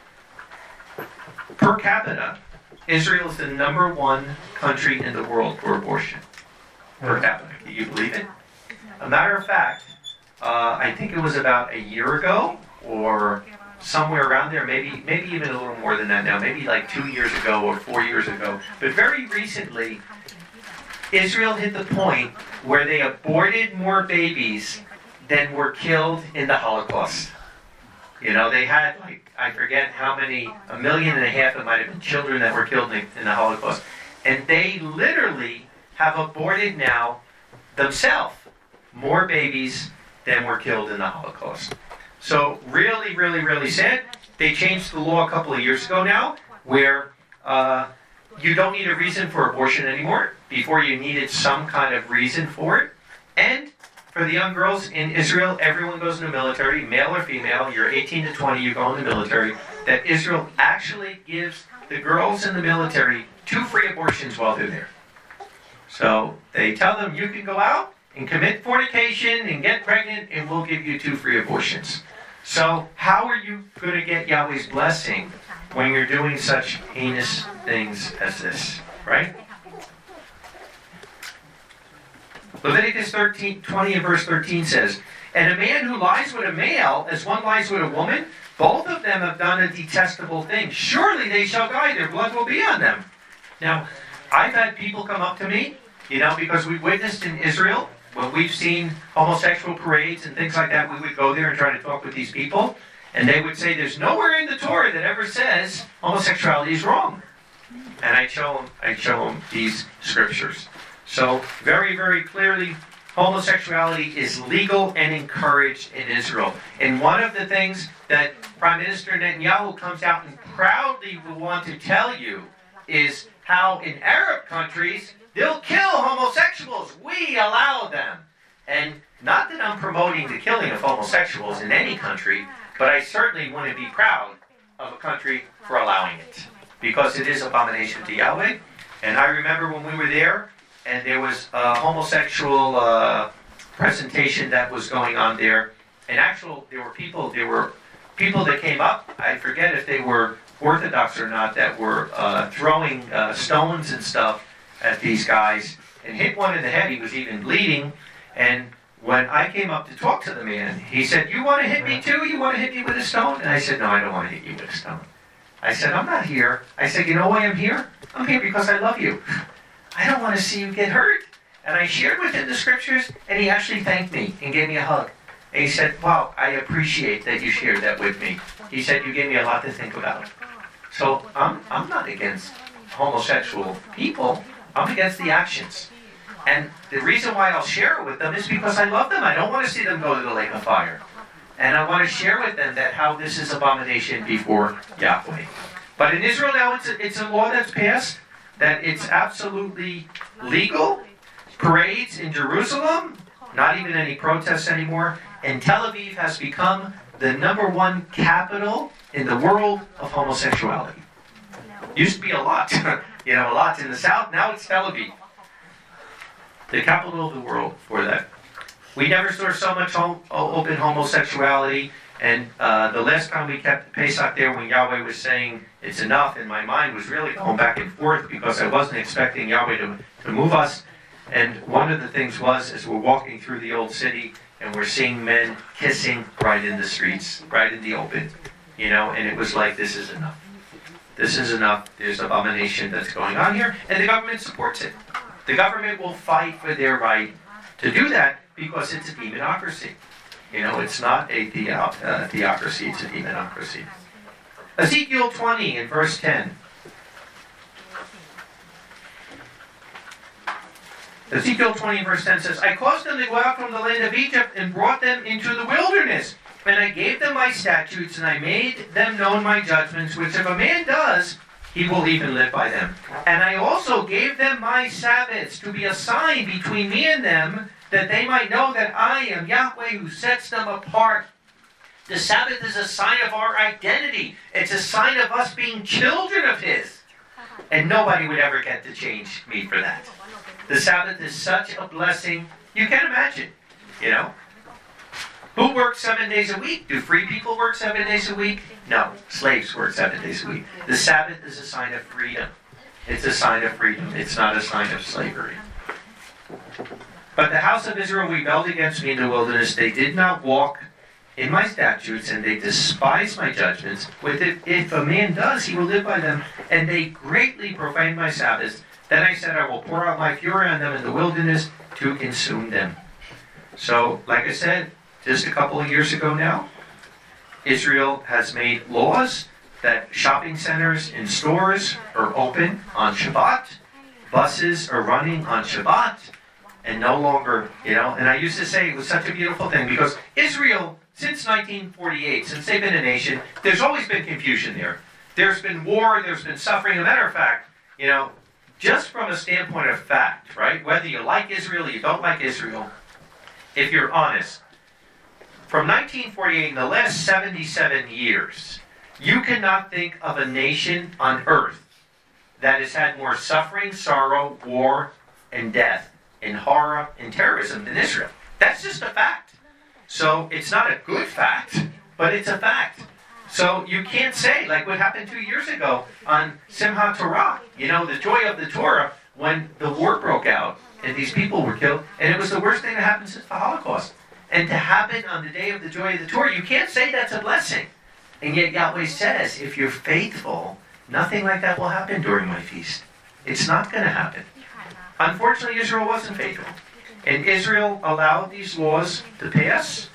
Per capita, Israel is the number one country in the world for abortion. Per capita. Can you believe it? A matter of fact, uh, I think it was about a year ago, or somewhere around there, maybe maybe even a little more than that now, maybe like two years ago or four years ago. But very recently, Israel hit the point where they aborted more babies than were killed in the Holocaust. You know, they had, like, I forget how many, a million and a half, it might have been children that were killed in, in the Holocaust. And they literally have aborted now, themselves, more babies than were killed in the Holocaust. So really, really, really sad. They changed the law a couple of years ago now, where uh, you don't need a reason for abortion anymore. Before you needed some kind of reason for it. And for the young girls in Israel, everyone goes in the military, male or female. You're eighteen to twenty, you go in the military. That Israel actually gives the girls in the military two free abortions while they're there. So they tell them, you can go out and commit fornication and get pregnant, and we'll give you two free abortions. So how are you going to get Yahweh's blessing when you're doing such heinous things as this, right? Leviticus thirteen, twenty and verse thirteen says, and a man who lies with a male as one lies with a woman, both of them have done a detestable thing. Surely they shall die, their blood will be on them. Now, I've had people come up to me, you know, because we witnessed in Israel, when we've seen homosexual parades and things like that, we would go there and try to talk with these people, and they would say, there's nowhere in the Torah that ever says homosexuality is wrong. And I'd show them, I'd show them these scriptures. So, very, very clearly, homosexuality is legal and encouraged in Israel. And one of the things that Prime Minister Netanyahu comes out and proudly will want to tell you is how in Arab countries, they'll kill homosexuals. We allow them. And not that I'm promoting the killing of homosexuals in any country, but I certainly want to be proud of a country for allowing it. Because it is abomination to Yahweh. And I remember when we were there, and there was a homosexual uh, presentation that was going on there. And actually, there were people, there were people that came up, I forget if they were Orthodox or not, that were uh, throwing uh, stones and stuff at these guys, and hit one in the head. He was even bleeding. And when I came up to talk to the man, he said, you want to hit me too? You want to hit me with a stone? And I said, no, I don't want to hit you with a stone. I said, I'm not here. I said, you know why I'm here? I'm here because I love you. I don't want to see you get hurt. And I shared with him the scriptures, and he actually thanked me and gave me a hug. And he said, wow, I appreciate that you shared that with me. He said, you gave me a lot to think about. So I'm, I'm not against homosexual people. I'm against the actions. And the reason why I'll share it with them is because I love them. I don't want to see them go to the lake of fire. And I want to share with them that how this is abomination before Yahweh. But in Israel now, it's a, it's a law that's passed that it's absolutely legal. Parades in Jerusalem, not even any protests anymore. And Tel Aviv has become the number one capital in the world of homosexuality. Used to be a lot, you know, a lot in the south. Now it's Tel Aviv, the capital of the world for that. We never saw so much home, open homosexuality. And uh, the last time we kept Pesach there, when Yahweh was saying it's enough, and my mind was really going back and forth because I wasn't expecting Yahweh to, to move us. And one of the things was, as we're walking through the old city, and we're seeing men kissing right in the streets, right in the open, you know, and it was like, this is enough. This is enough. There's abomination that's going on here, and the government supports it. The government will fight for their right to do that because it's a demonocracy. You know, it's not a theo- uh, theocracy, it's a demonocracy. Ezekiel twenty in verse ten. Ezekiel twenty verse ten says, I caused them to go out from the land of Egypt and brought them into the wilderness. And I gave them my statutes, and I made them known my judgments, which if a man does, he will even live by them. And I also gave them my Sabbaths to be a sign between me and them, that they might know that I am Yahweh who sets them apart. The Sabbath is a sign of our identity. It's a sign of us being children of His. And nobody would ever get to change me for that. The Sabbath is such a blessing. You can't imagine, you know. Who works seven days a week? Do free people work seven days a week? No, slaves work seven days a week. The Sabbath is a sign of freedom. It's a sign of freedom. It's not a sign of slavery. But the house of Israel rebelled against me in the wilderness. They did not walk in my statutes, and they despised my judgments. With it, if a man does, he will live by them. And they greatly profaned my Sabbaths. Then I said, I will pour out my fury on them in the wilderness to consume them. So, like I said, just a couple of years ago now, Israel has made laws that shopping centers and stores are open on Shabbat. Buses are running on Shabbat. And no longer, you know, and I used to say it was such a beautiful thing because Israel, since nineteen forty-eight, since they've been a nation, there's always been confusion there. There's been war, there's been suffering. As a matter of fact, you know, just from a standpoint of fact, right, whether you like Israel or you don't like Israel, if you're honest, from nineteen forty-eight, in the last seventy-seven years, you cannot think of a nation on earth that has had more suffering, sorrow, war, and death, and horror, and terrorism than Israel. That's just a fact. So it's not a good fact, but it's a fact. So you can't say, like what happened two years ago on Simchat Torah, you know, the joy of the Torah, when the war broke out and these people were killed, and it was the worst thing that happened since the Holocaust. And to happen on the day of the joy of the Torah, you can't say that's a blessing. And yet Yahweh says, if you're faithful, nothing like that will happen during my feast. It's not going to happen. Unfortunately, Israel wasn't faithful. And Israel allowed these laws to pass.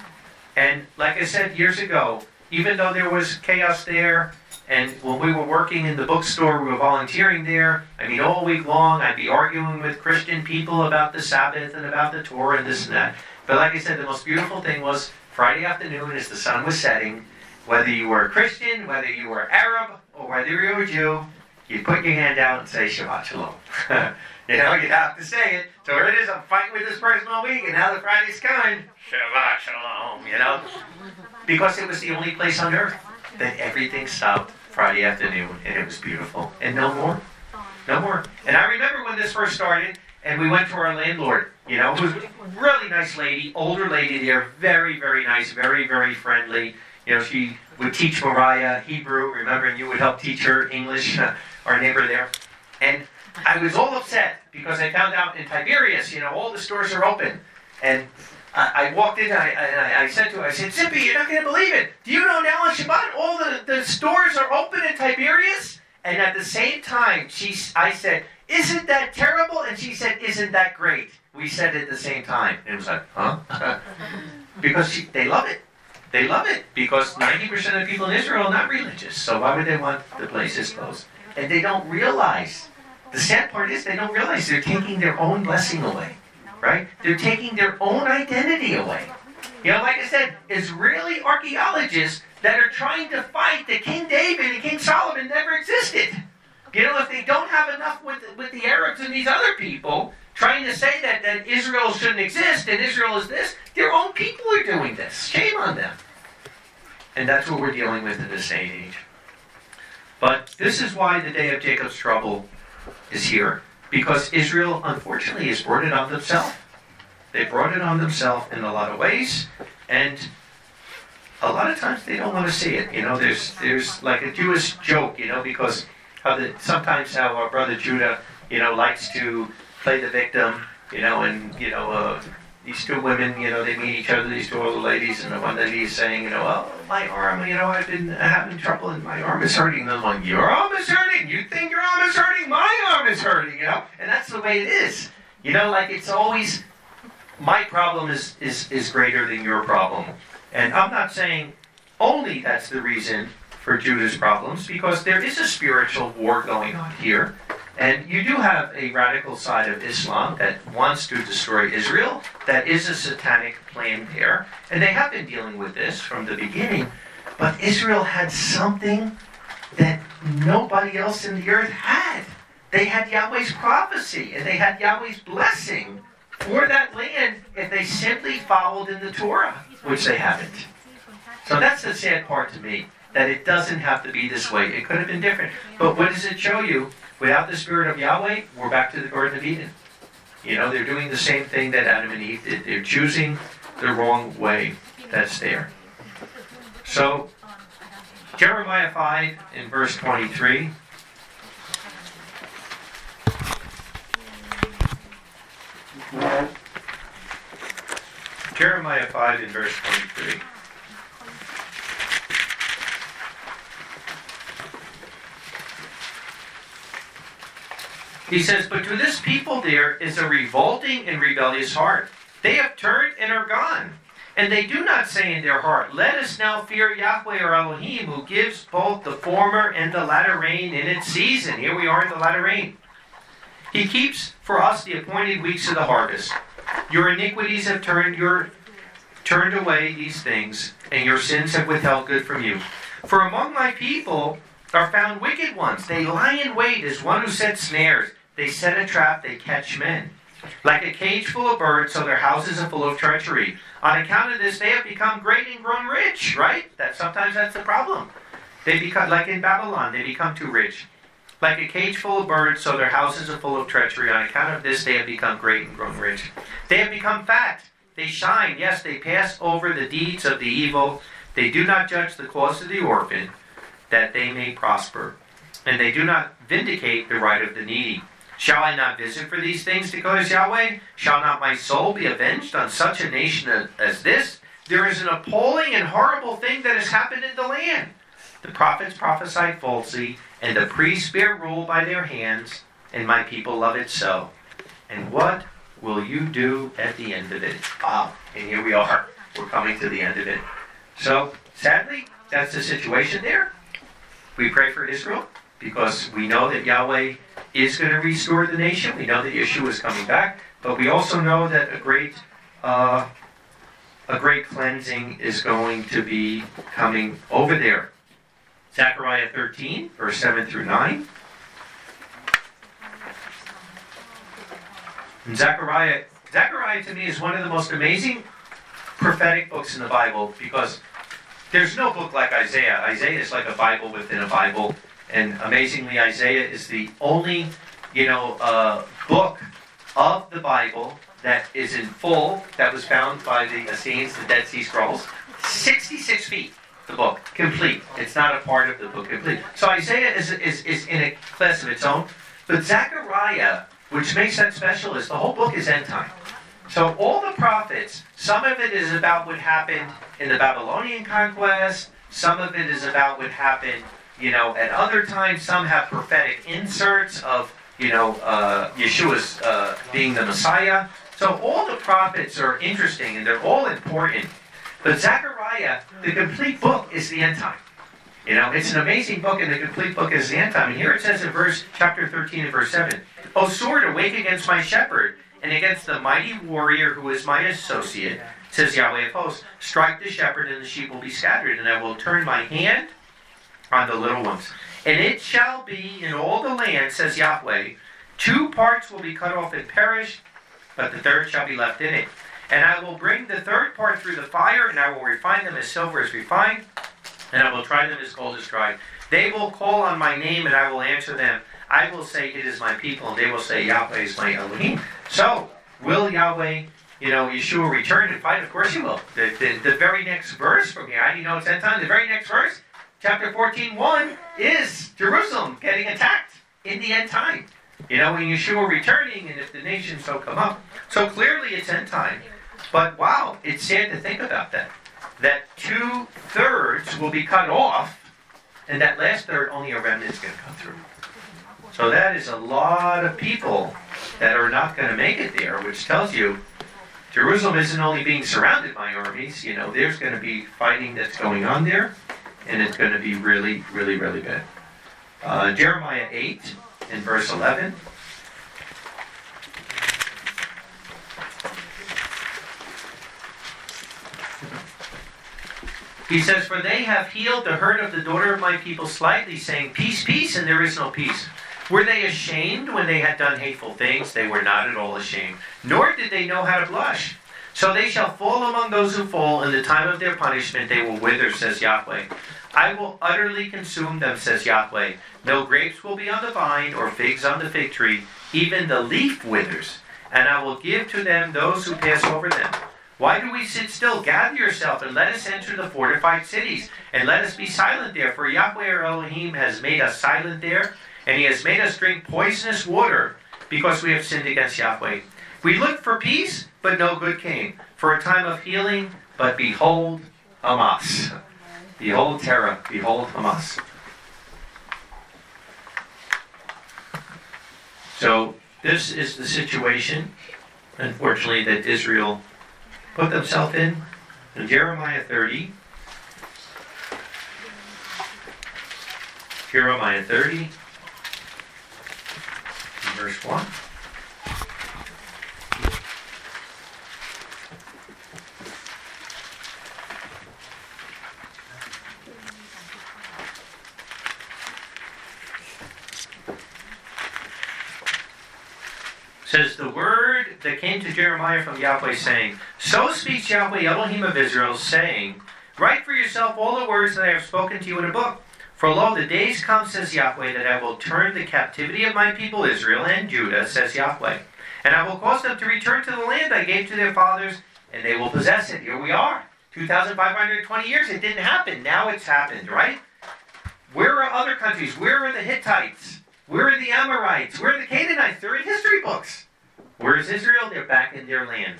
And like I said years ago, even though there was chaos there, and when we were working in the bookstore, we were volunteering there, I mean, all week long, I'd be arguing with Christian people about the Sabbath and about the Torah and this and that. But like I said, the most beautiful thing was Friday afternoon as the sun was setting, whether you were a Christian, whether you were Arab, or whether you were a Jew, you'd put your hand out and say Shabbat Shalom. You know, you'd have to say it. So here it is, I'm fighting with this person all week, and now the Friday's coming. Shabbat Shalom, you know? Because it was the only place on earth that everything stopped Friday afternoon, and it was beautiful. And no more. No more. And I remember when this first started, and we went to our landlord, you know, who was a really nice lady, older lady there, very, very nice, very, very friendly. You know, she would teach Mariah Hebrew, remembering you would help teach her English, uh, our neighbor there. And I was all upset because I found out in Tiberias, you know, all the stores are open. And I, I walked in and I, and I, I said to her, I said, Zippy, you're not going to believe it. Do you know now on Shabbat all the, the stores are open in Tiberias? And at the same time, she, I said, isn't that terrible? And she said, isn't that great? We said it at the same time. And it was like, huh? Because she, they love it. They love it because ninety percent of people in Israel are not religious. So why would they want the places closed? And they don't realize. The sad part is they don't realize they're taking their own blessing away. Right? They're taking their own identity away. You know, like I said, Israeli archaeologists that are trying to fight that King David and King Solomon never existed. You know, if they don't have enough with, with the Arabs and these other people trying to say that, that Israel shouldn't exist and Israel is this, their own people are doing this. Shame on them. And that's what we're dealing with in this day and age. But this is why the day of Jacob's trouble is here. Because Israel, unfortunately, has brought it on themselves. They brought it on themselves in a lot of ways, and a lot of times they don't want to see it. You know, there's there's like a Jewish joke, you know, because how the, sometimes how our brother Judah, you know, likes to play the victim, you know, and, you know, uh, these two women, you know, they meet each other, these two older ladies, and the one lady is saying, you know, oh, my arm, you know, I've been having trouble and my arm is hurting. And I'm like, your arm is hurting? You think your arm is hurting? My arm is hurting, you know? And that's the way it is. You know, like it's always, my problem is, is, is greater than your problem. And I'm not saying only that's the reason for Judah's problems, because there is a spiritual war going on here. And you do have a radical side of Islam that wants to destroy Israel. That is a satanic plan there. And they have been dealing with this from the beginning. But Israel had something that nobody else in the earth had. They had Yahweh's prophecy, and they had Yahweh's blessing for that land if they simply followed in the Torah, which they haven't. So that's the sad part to me, that it doesn't have to be this way. It could have been different. But what does it show you? Without the Spirit of Yahweh, we're back to the Garden of Eden. You know, they're doing the same thing that Adam and Eve did. They're choosing the wrong way that's there. So, Jeremiah five in verse twenty-three. Jeremiah five in verse twenty-three. He says, but to this people there is a revolting and rebellious heart. They have turned and are gone. And they do not say in their heart, let us now fear Yahweh our Elohim, who gives both the former and the latter rain in its season. Here we are in the latter rain. He keeps for us the appointed weeks of the harvest. Your iniquities have turned your turned away these things, and your sins have withheld good from you. For among my people are found wicked ones. They lie in wait as one who sets snares. They set a trap, they catch men. Like a cage full of birds, so their houses are full of treachery. On account of this, they have become great and grown rich, right? That sometimes that's the problem. They become, like in Babylon, they become too rich. Like a cage full of birds, so their houses are full of treachery. On account of this, they have become great and grown rich. They have become fat. They shine. Yes, they pass over the deeds of the evil. They do not judge the cause of the orphan, that they may prosper. And they do not vindicate the right of the needy. Shall I not visit for these things, declares Yahweh? Shall not my soul be avenged on such a nation as this? There is an appalling and horrible thing that has happened in the land. The prophets prophesy falsely, and the priests bear rule by their hands, and my people love it so. And what will you do at the end of it? Ah, and here we are. We're coming to the end of it. So, sadly, that's the situation there. We pray for Israel, because we know that Yahweh is going to restore the nation. We know that Yeshua is coming back, but we also know that a great, uh, a great cleansing is going to be coming over there. Zechariah thirteen, verse seven through nine. And Zechariah, Zechariah to me is one of the most amazing prophetic books in the Bible, because there's no book like Isaiah. Isaiah is like a Bible within a Bible. And amazingly, Isaiah is the only, you know, uh, book of the Bible that is in full, that was found by the Essenes, the Dead Sea Scrolls. sixty-six feet, the book, complete. It's not a part of the book, complete. So Isaiah is, is, is in a class of its own. But Zechariah, which makes that special, is the whole book is end time. So all the prophets, some of it is about what happened in the Babylonian conquest, some of it is about what happened, you know, at other times. Some have prophetic inserts of, you know, uh, Yeshua's uh, being the Messiah. So all the prophets are interesting and they're all important. But Zechariah, the complete book, is the end time. You know, it's an amazing book, and the complete book is the end time. And here it says in verse chapter thirteen and verse seven, O sword, awake against my shepherd, and against the mighty warrior who is my associate, says Yahweh of hosts. Strike the shepherd, and the sheep will be scattered, and I will turn my hand on the little ones. And it shall be in all the land, says Yahweh, two parts will be cut off and perish, but the third shall be left in it. And I will bring the third part through the fire, and I will refine them as silver is refined, and I will try them as gold is tried. They will call on my name, and I will answer them. I will say, it is my people, and they will say, Yahweh is my Elohim. So, will Yahweh you know, Yeshua return and fight? Of course you will. The, the, the very next verse from here, how do you know it's end time? The very next verse, chapter fourteen, one, is Jerusalem getting attacked in the end time. You know, when Yeshua returning, and if the nations so come up. So clearly it's end time. But wow, it's sad to think about that. That two-thirds will be cut off, and that last third, only a remnant is going to come through. So that is a lot of people that are not going to make it there, which tells you Jerusalem isn't only being surrounded by armies, you know, there's going to be fighting that's going on there, and it's going to be really, really, really bad. Uh, Jeremiah eight, in verse eleven. He says, "For they have healed the hurt of the daughter of my people slightly, saying, peace, peace, and there is no peace. Were they ashamed when they had done hateful things? They were not at all ashamed, nor did they know how to blush. So they shall fall among those who fall. In the time of their punishment they will wither, says Yahweh. I will utterly consume them, says Yahweh. No grapes will be on the vine, or figs on the fig tree. Even the leaf withers. And I will give to them those who pass over them. Why do we sit still? Gather yourself, and let us enter the fortified cities. And let us be silent there. For Yahweh our Elohim has made us silent there. And he has made us drink poisonous water, because we have sinned against Yahweh. We looked for peace, but no good came. For a time of healing, but behold, Hamas." Behold terror, behold Hamas. So this is the situation, unfortunately, that Israel put themselves in. In Jeremiah thirty, Jeremiah thirty, verse one. Says, "The word that came to Jeremiah from Yahweh, saying, So speaks Yahweh Elohim of Israel, saying, Write for yourself all the words that I have spoken to you in a book. For lo, the days come, says Yahweh, that I will turn the captivity of my people Israel and Judah, says Yahweh. And I will cause them to return to the land I gave to their fathers, and they will possess it." Here we are. two thousand five hundred twenty years, it didn't happen. Now it's happened, right? Where are other countries? Where are the Hittites? Where are the Amorites? Where are the Canaanites? They're in history books. Where is Israel? They're back in their land.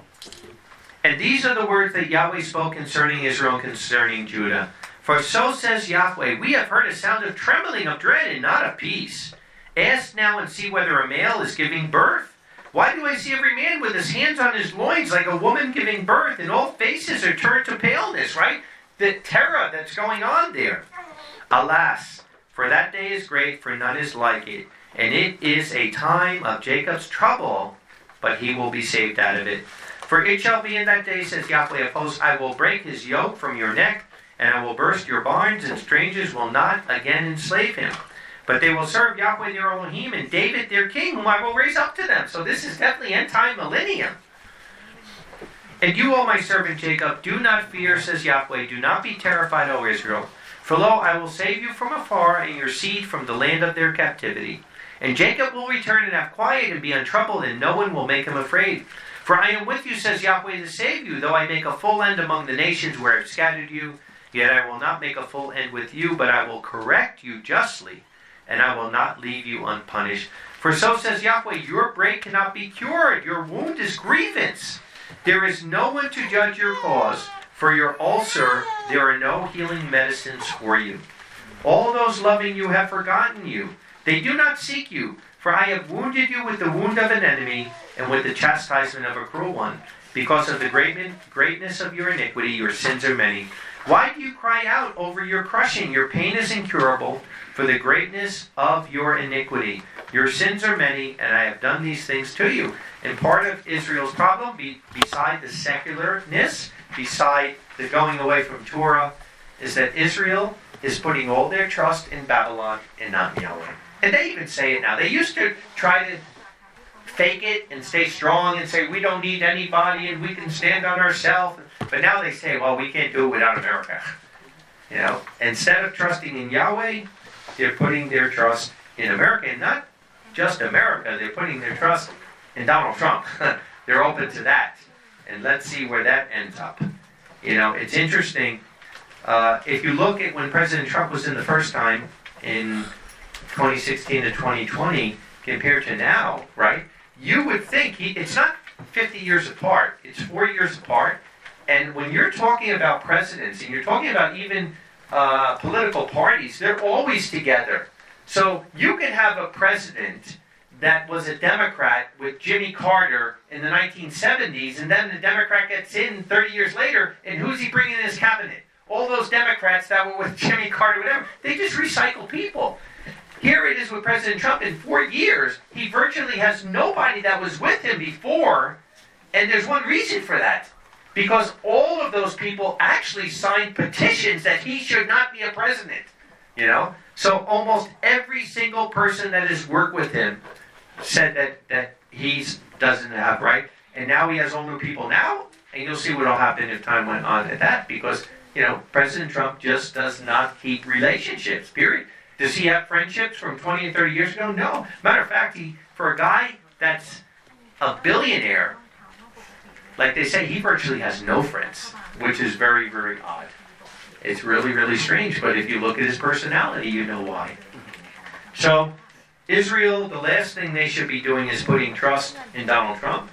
And these are the words that Yahweh spoke concerning Israel and concerning Judah. "For so says Yahweh, we have heard a sound of trembling, of dread, and not of peace. Ask now and see whether a male is giving birth. Why do I see every man with his hands on his loins like a woman giving birth, and all faces are turned to paleness," right? The terror that's going on there. "Alas, for that day is great, for none is like it. And it is a time of Jacob's trouble, but he will be saved out of it. For it shall be in that day, says Yahweh of hosts, I will break his yoke from your neck, and I will burst your bonds, and strangers will not again enslave him. But they will serve Yahweh their Elohim, and David their king, whom I will raise up to them." So this is definitely end time millennium. "And you, O my servant Jacob, do not fear, says Yahweh. Do not be terrified, O Israel. For lo, I will save you from afar, and your seed from the land of their captivity. And Jacob will return and have quiet and be untroubled, and no one will make him afraid. For I am with you, says Yahweh, to save you, though I make a full end among the nations where I have scattered you. Yet I will not make a full end with you, but I will correct you justly, and I will not leave you unpunished. For so says Yahweh, your break cannot be cured. Your wound is grievance. There is no one to judge your cause. For your ulcer, there are no healing medicines for you. All those loving you have forgotten you. They do not seek you. For I have wounded you with the wound of an enemy, and with the chastisement of a cruel one. Because of the greatness of your iniquity, your sins are many. Why do you cry out over your crushing? Your pain is incurable, for the greatness of your iniquity. Your sins are many, and I have done these things to you. And part of Israel's problem, be, beside the secularness, beside the going away from Torah, is that Israel is putting all their trust in Babylon and not in Yahweh. And they even say it now. They used to try to fake it and stay strong and say, we don't need anybody and we can stand on ourselves. But now they say, well, we can't do it without America. You know, instead of trusting in Yahweh, they're putting their trust in America. And not just America, they're putting their trust in Donald Trump. They're open to that. and let's see where that ends up. You know, it's interesting. Uh, if you look at when President Trump was in the first time in twenty sixteen to twenty twenty compared to now, right? You would think he, it's not fifty years apart, it's four years apart. And when you're talking about presidents, and you're talking about even uh, political parties, they're always together. So you can have a president that was a Democrat with Jimmy Carter in the nineteen seventies, and then the Democrat gets in thirty years later, and who's he bringing in his cabinet? All those Democrats that were with Jimmy Carter, whatever, they just recycle people. Here it is with President Trump. In four years, he virtually has nobody that was with him before, and there's one reason for that. Because all of those people actually signed petitions that he should not be a president, you know? So almost every single person that has worked with him said that, that he doesn't have, right? And now he has all new people now, and you'll see what will happen if time went on at that, because, you know, President Trump just does not keep relationships, period. Does he have friendships from twenty and thirty years ago? No. Matter of fact, he, for a guy that's a billionaire, like they say, he virtually has no friends, which is very, very odd. It's really, really strange, but if you look at his personality, you know why. So, Israel, the last thing they should be doing is putting trust in Donald Trump,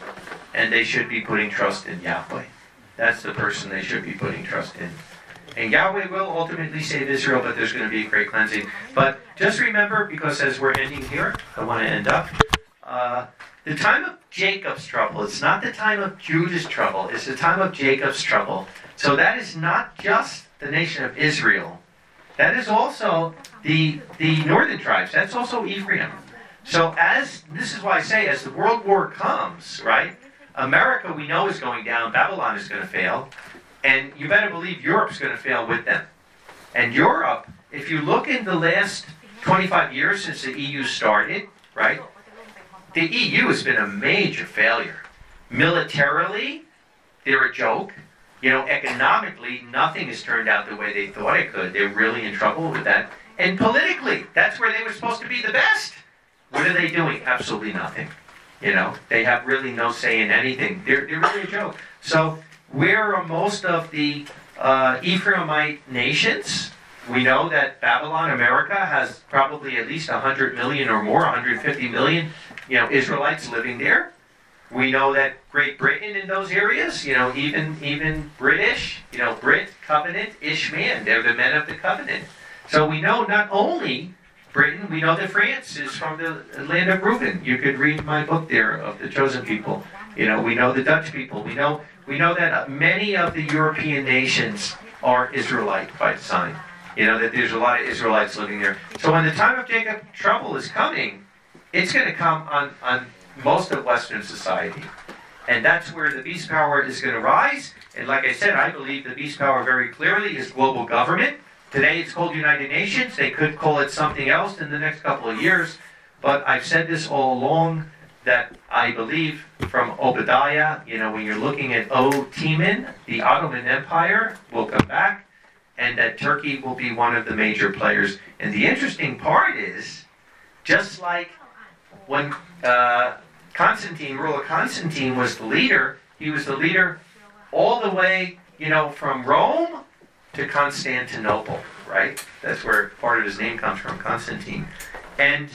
and they should be putting trust in Yahweh. That's the person they should be putting trust in. And Yahweh will ultimately save Israel, but there's going to be a great cleansing. But just remember, because as we're ending here, I want to end up, uh, the time of Jacob's trouble, it's not the time of Judah's trouble, it's the time of Jacob's trouble. So that is not just the nation of Israel. That is also the, the northern tribes. That's also Ephraim. So as, this is why I say, as the world war comes, right, America we know is going down, Babylon is going to fail, and you better believe Europe's going to fail with them. And Europe, if you look in the last twenty-five years since the E U started, right, the E U has been a major failure. Militarily, they're a joke. You know, economically, nothing has turned out the way they thought it could. They're really in trouble with that. And politically, that's where they were supposed to be the best. What are they doing? Absolutely nothing. You know, they have really no say in anything. They're, they're really a joke. So, where are most of the uh, Ephraimite nations? We know that Babylon, America, has probably at least one hundred million or more, one hundred fifty million, you know, Israelites living there. We know that Great Britain in those areas, you know, even even British, you know, Brit, covenant, Ishmael, they're the men of the covenant. So we know not only Britain, we know that France is from the land of Reuben. You could read my book there of the chosen people. You know, we know the Dutch people. We know we know that many of the European nations are Israelite by design. You know, that there's a lot of Israelites living there. So when the time of Jacob trouble is coming, it's going to come on, on most of Western society. And that's where the beast power is going to rise. And like I said, I believe the beast power very clearly is global government. Today it's called United Nations. They could call it something else in the next couple of years. But I've said this all along, that I believe from Obadiah, you know, when you're looking at Ottoman, the Ottoman Empire will come back, and that Turkey will be one of the major players. And the interesting part is, just like when uh, Constantine, ruler Constantine was the leader, he was the leader all the way, you know, from Rome to Constantinople, right? That's where part of his name comes from, Constantine. And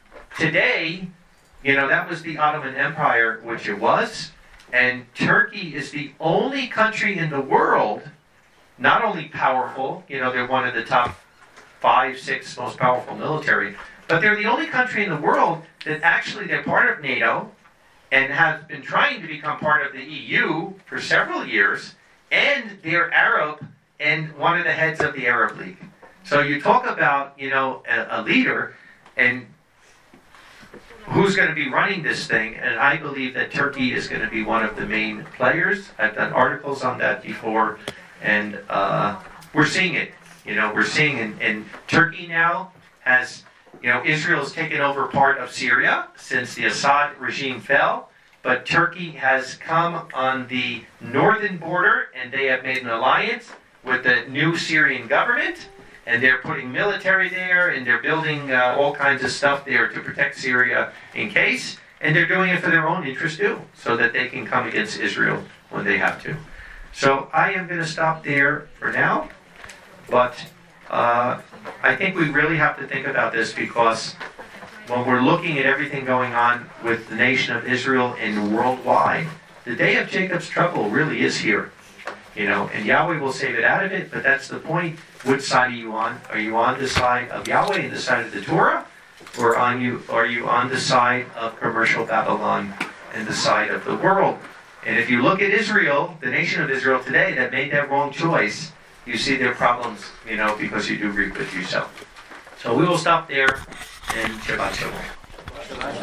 today, you know, that was the Ottoman Empire, which it was. And Turkey is the only country in the world, not only powerful, you know, they're one of the top five, six most powerful military, but they're the only country in the world that actually they're part of NATO and have been trying to become part of the E U for several years, and they're Arab and one of the heads of the Arab League. So you talk about, you know, a, a leader and who's going to be running this thing, and I believe that Turkey is going to be one of the main players. I've done articles on that before, and uh, we're seeing it. You know, we're seeing, and, and Turkey now has, you know, Israel's taken over part of Syria since the Assad regime fell, but Turkey has come on the northern border, and they have made an alliance with the new Syrian government, and they're putting military there, and they're building uh, all kinds of stuff there to protect Syria in case. And they're doing it for their own interest too, so that they can come against Israel when they have to. So I am going to stop there for now. But uh, I think we really have to think about this, because when we're looking at everything going on with the nation of Israel and worldwide, the day of Jacob's trouble really is here. You know, and Yahweh will save it out of it, but that's the point. Which side are you on? Are you on the side of Yahweh and the side of the Torah? Or on you, are you on the side of commercial Babylon and the side of the world? And if you look at Israel, the nation of Israel today that made that wrong choice, you see their problems, you know, because you do reap what you sow. So we will stop there, and Shabbat Shalom.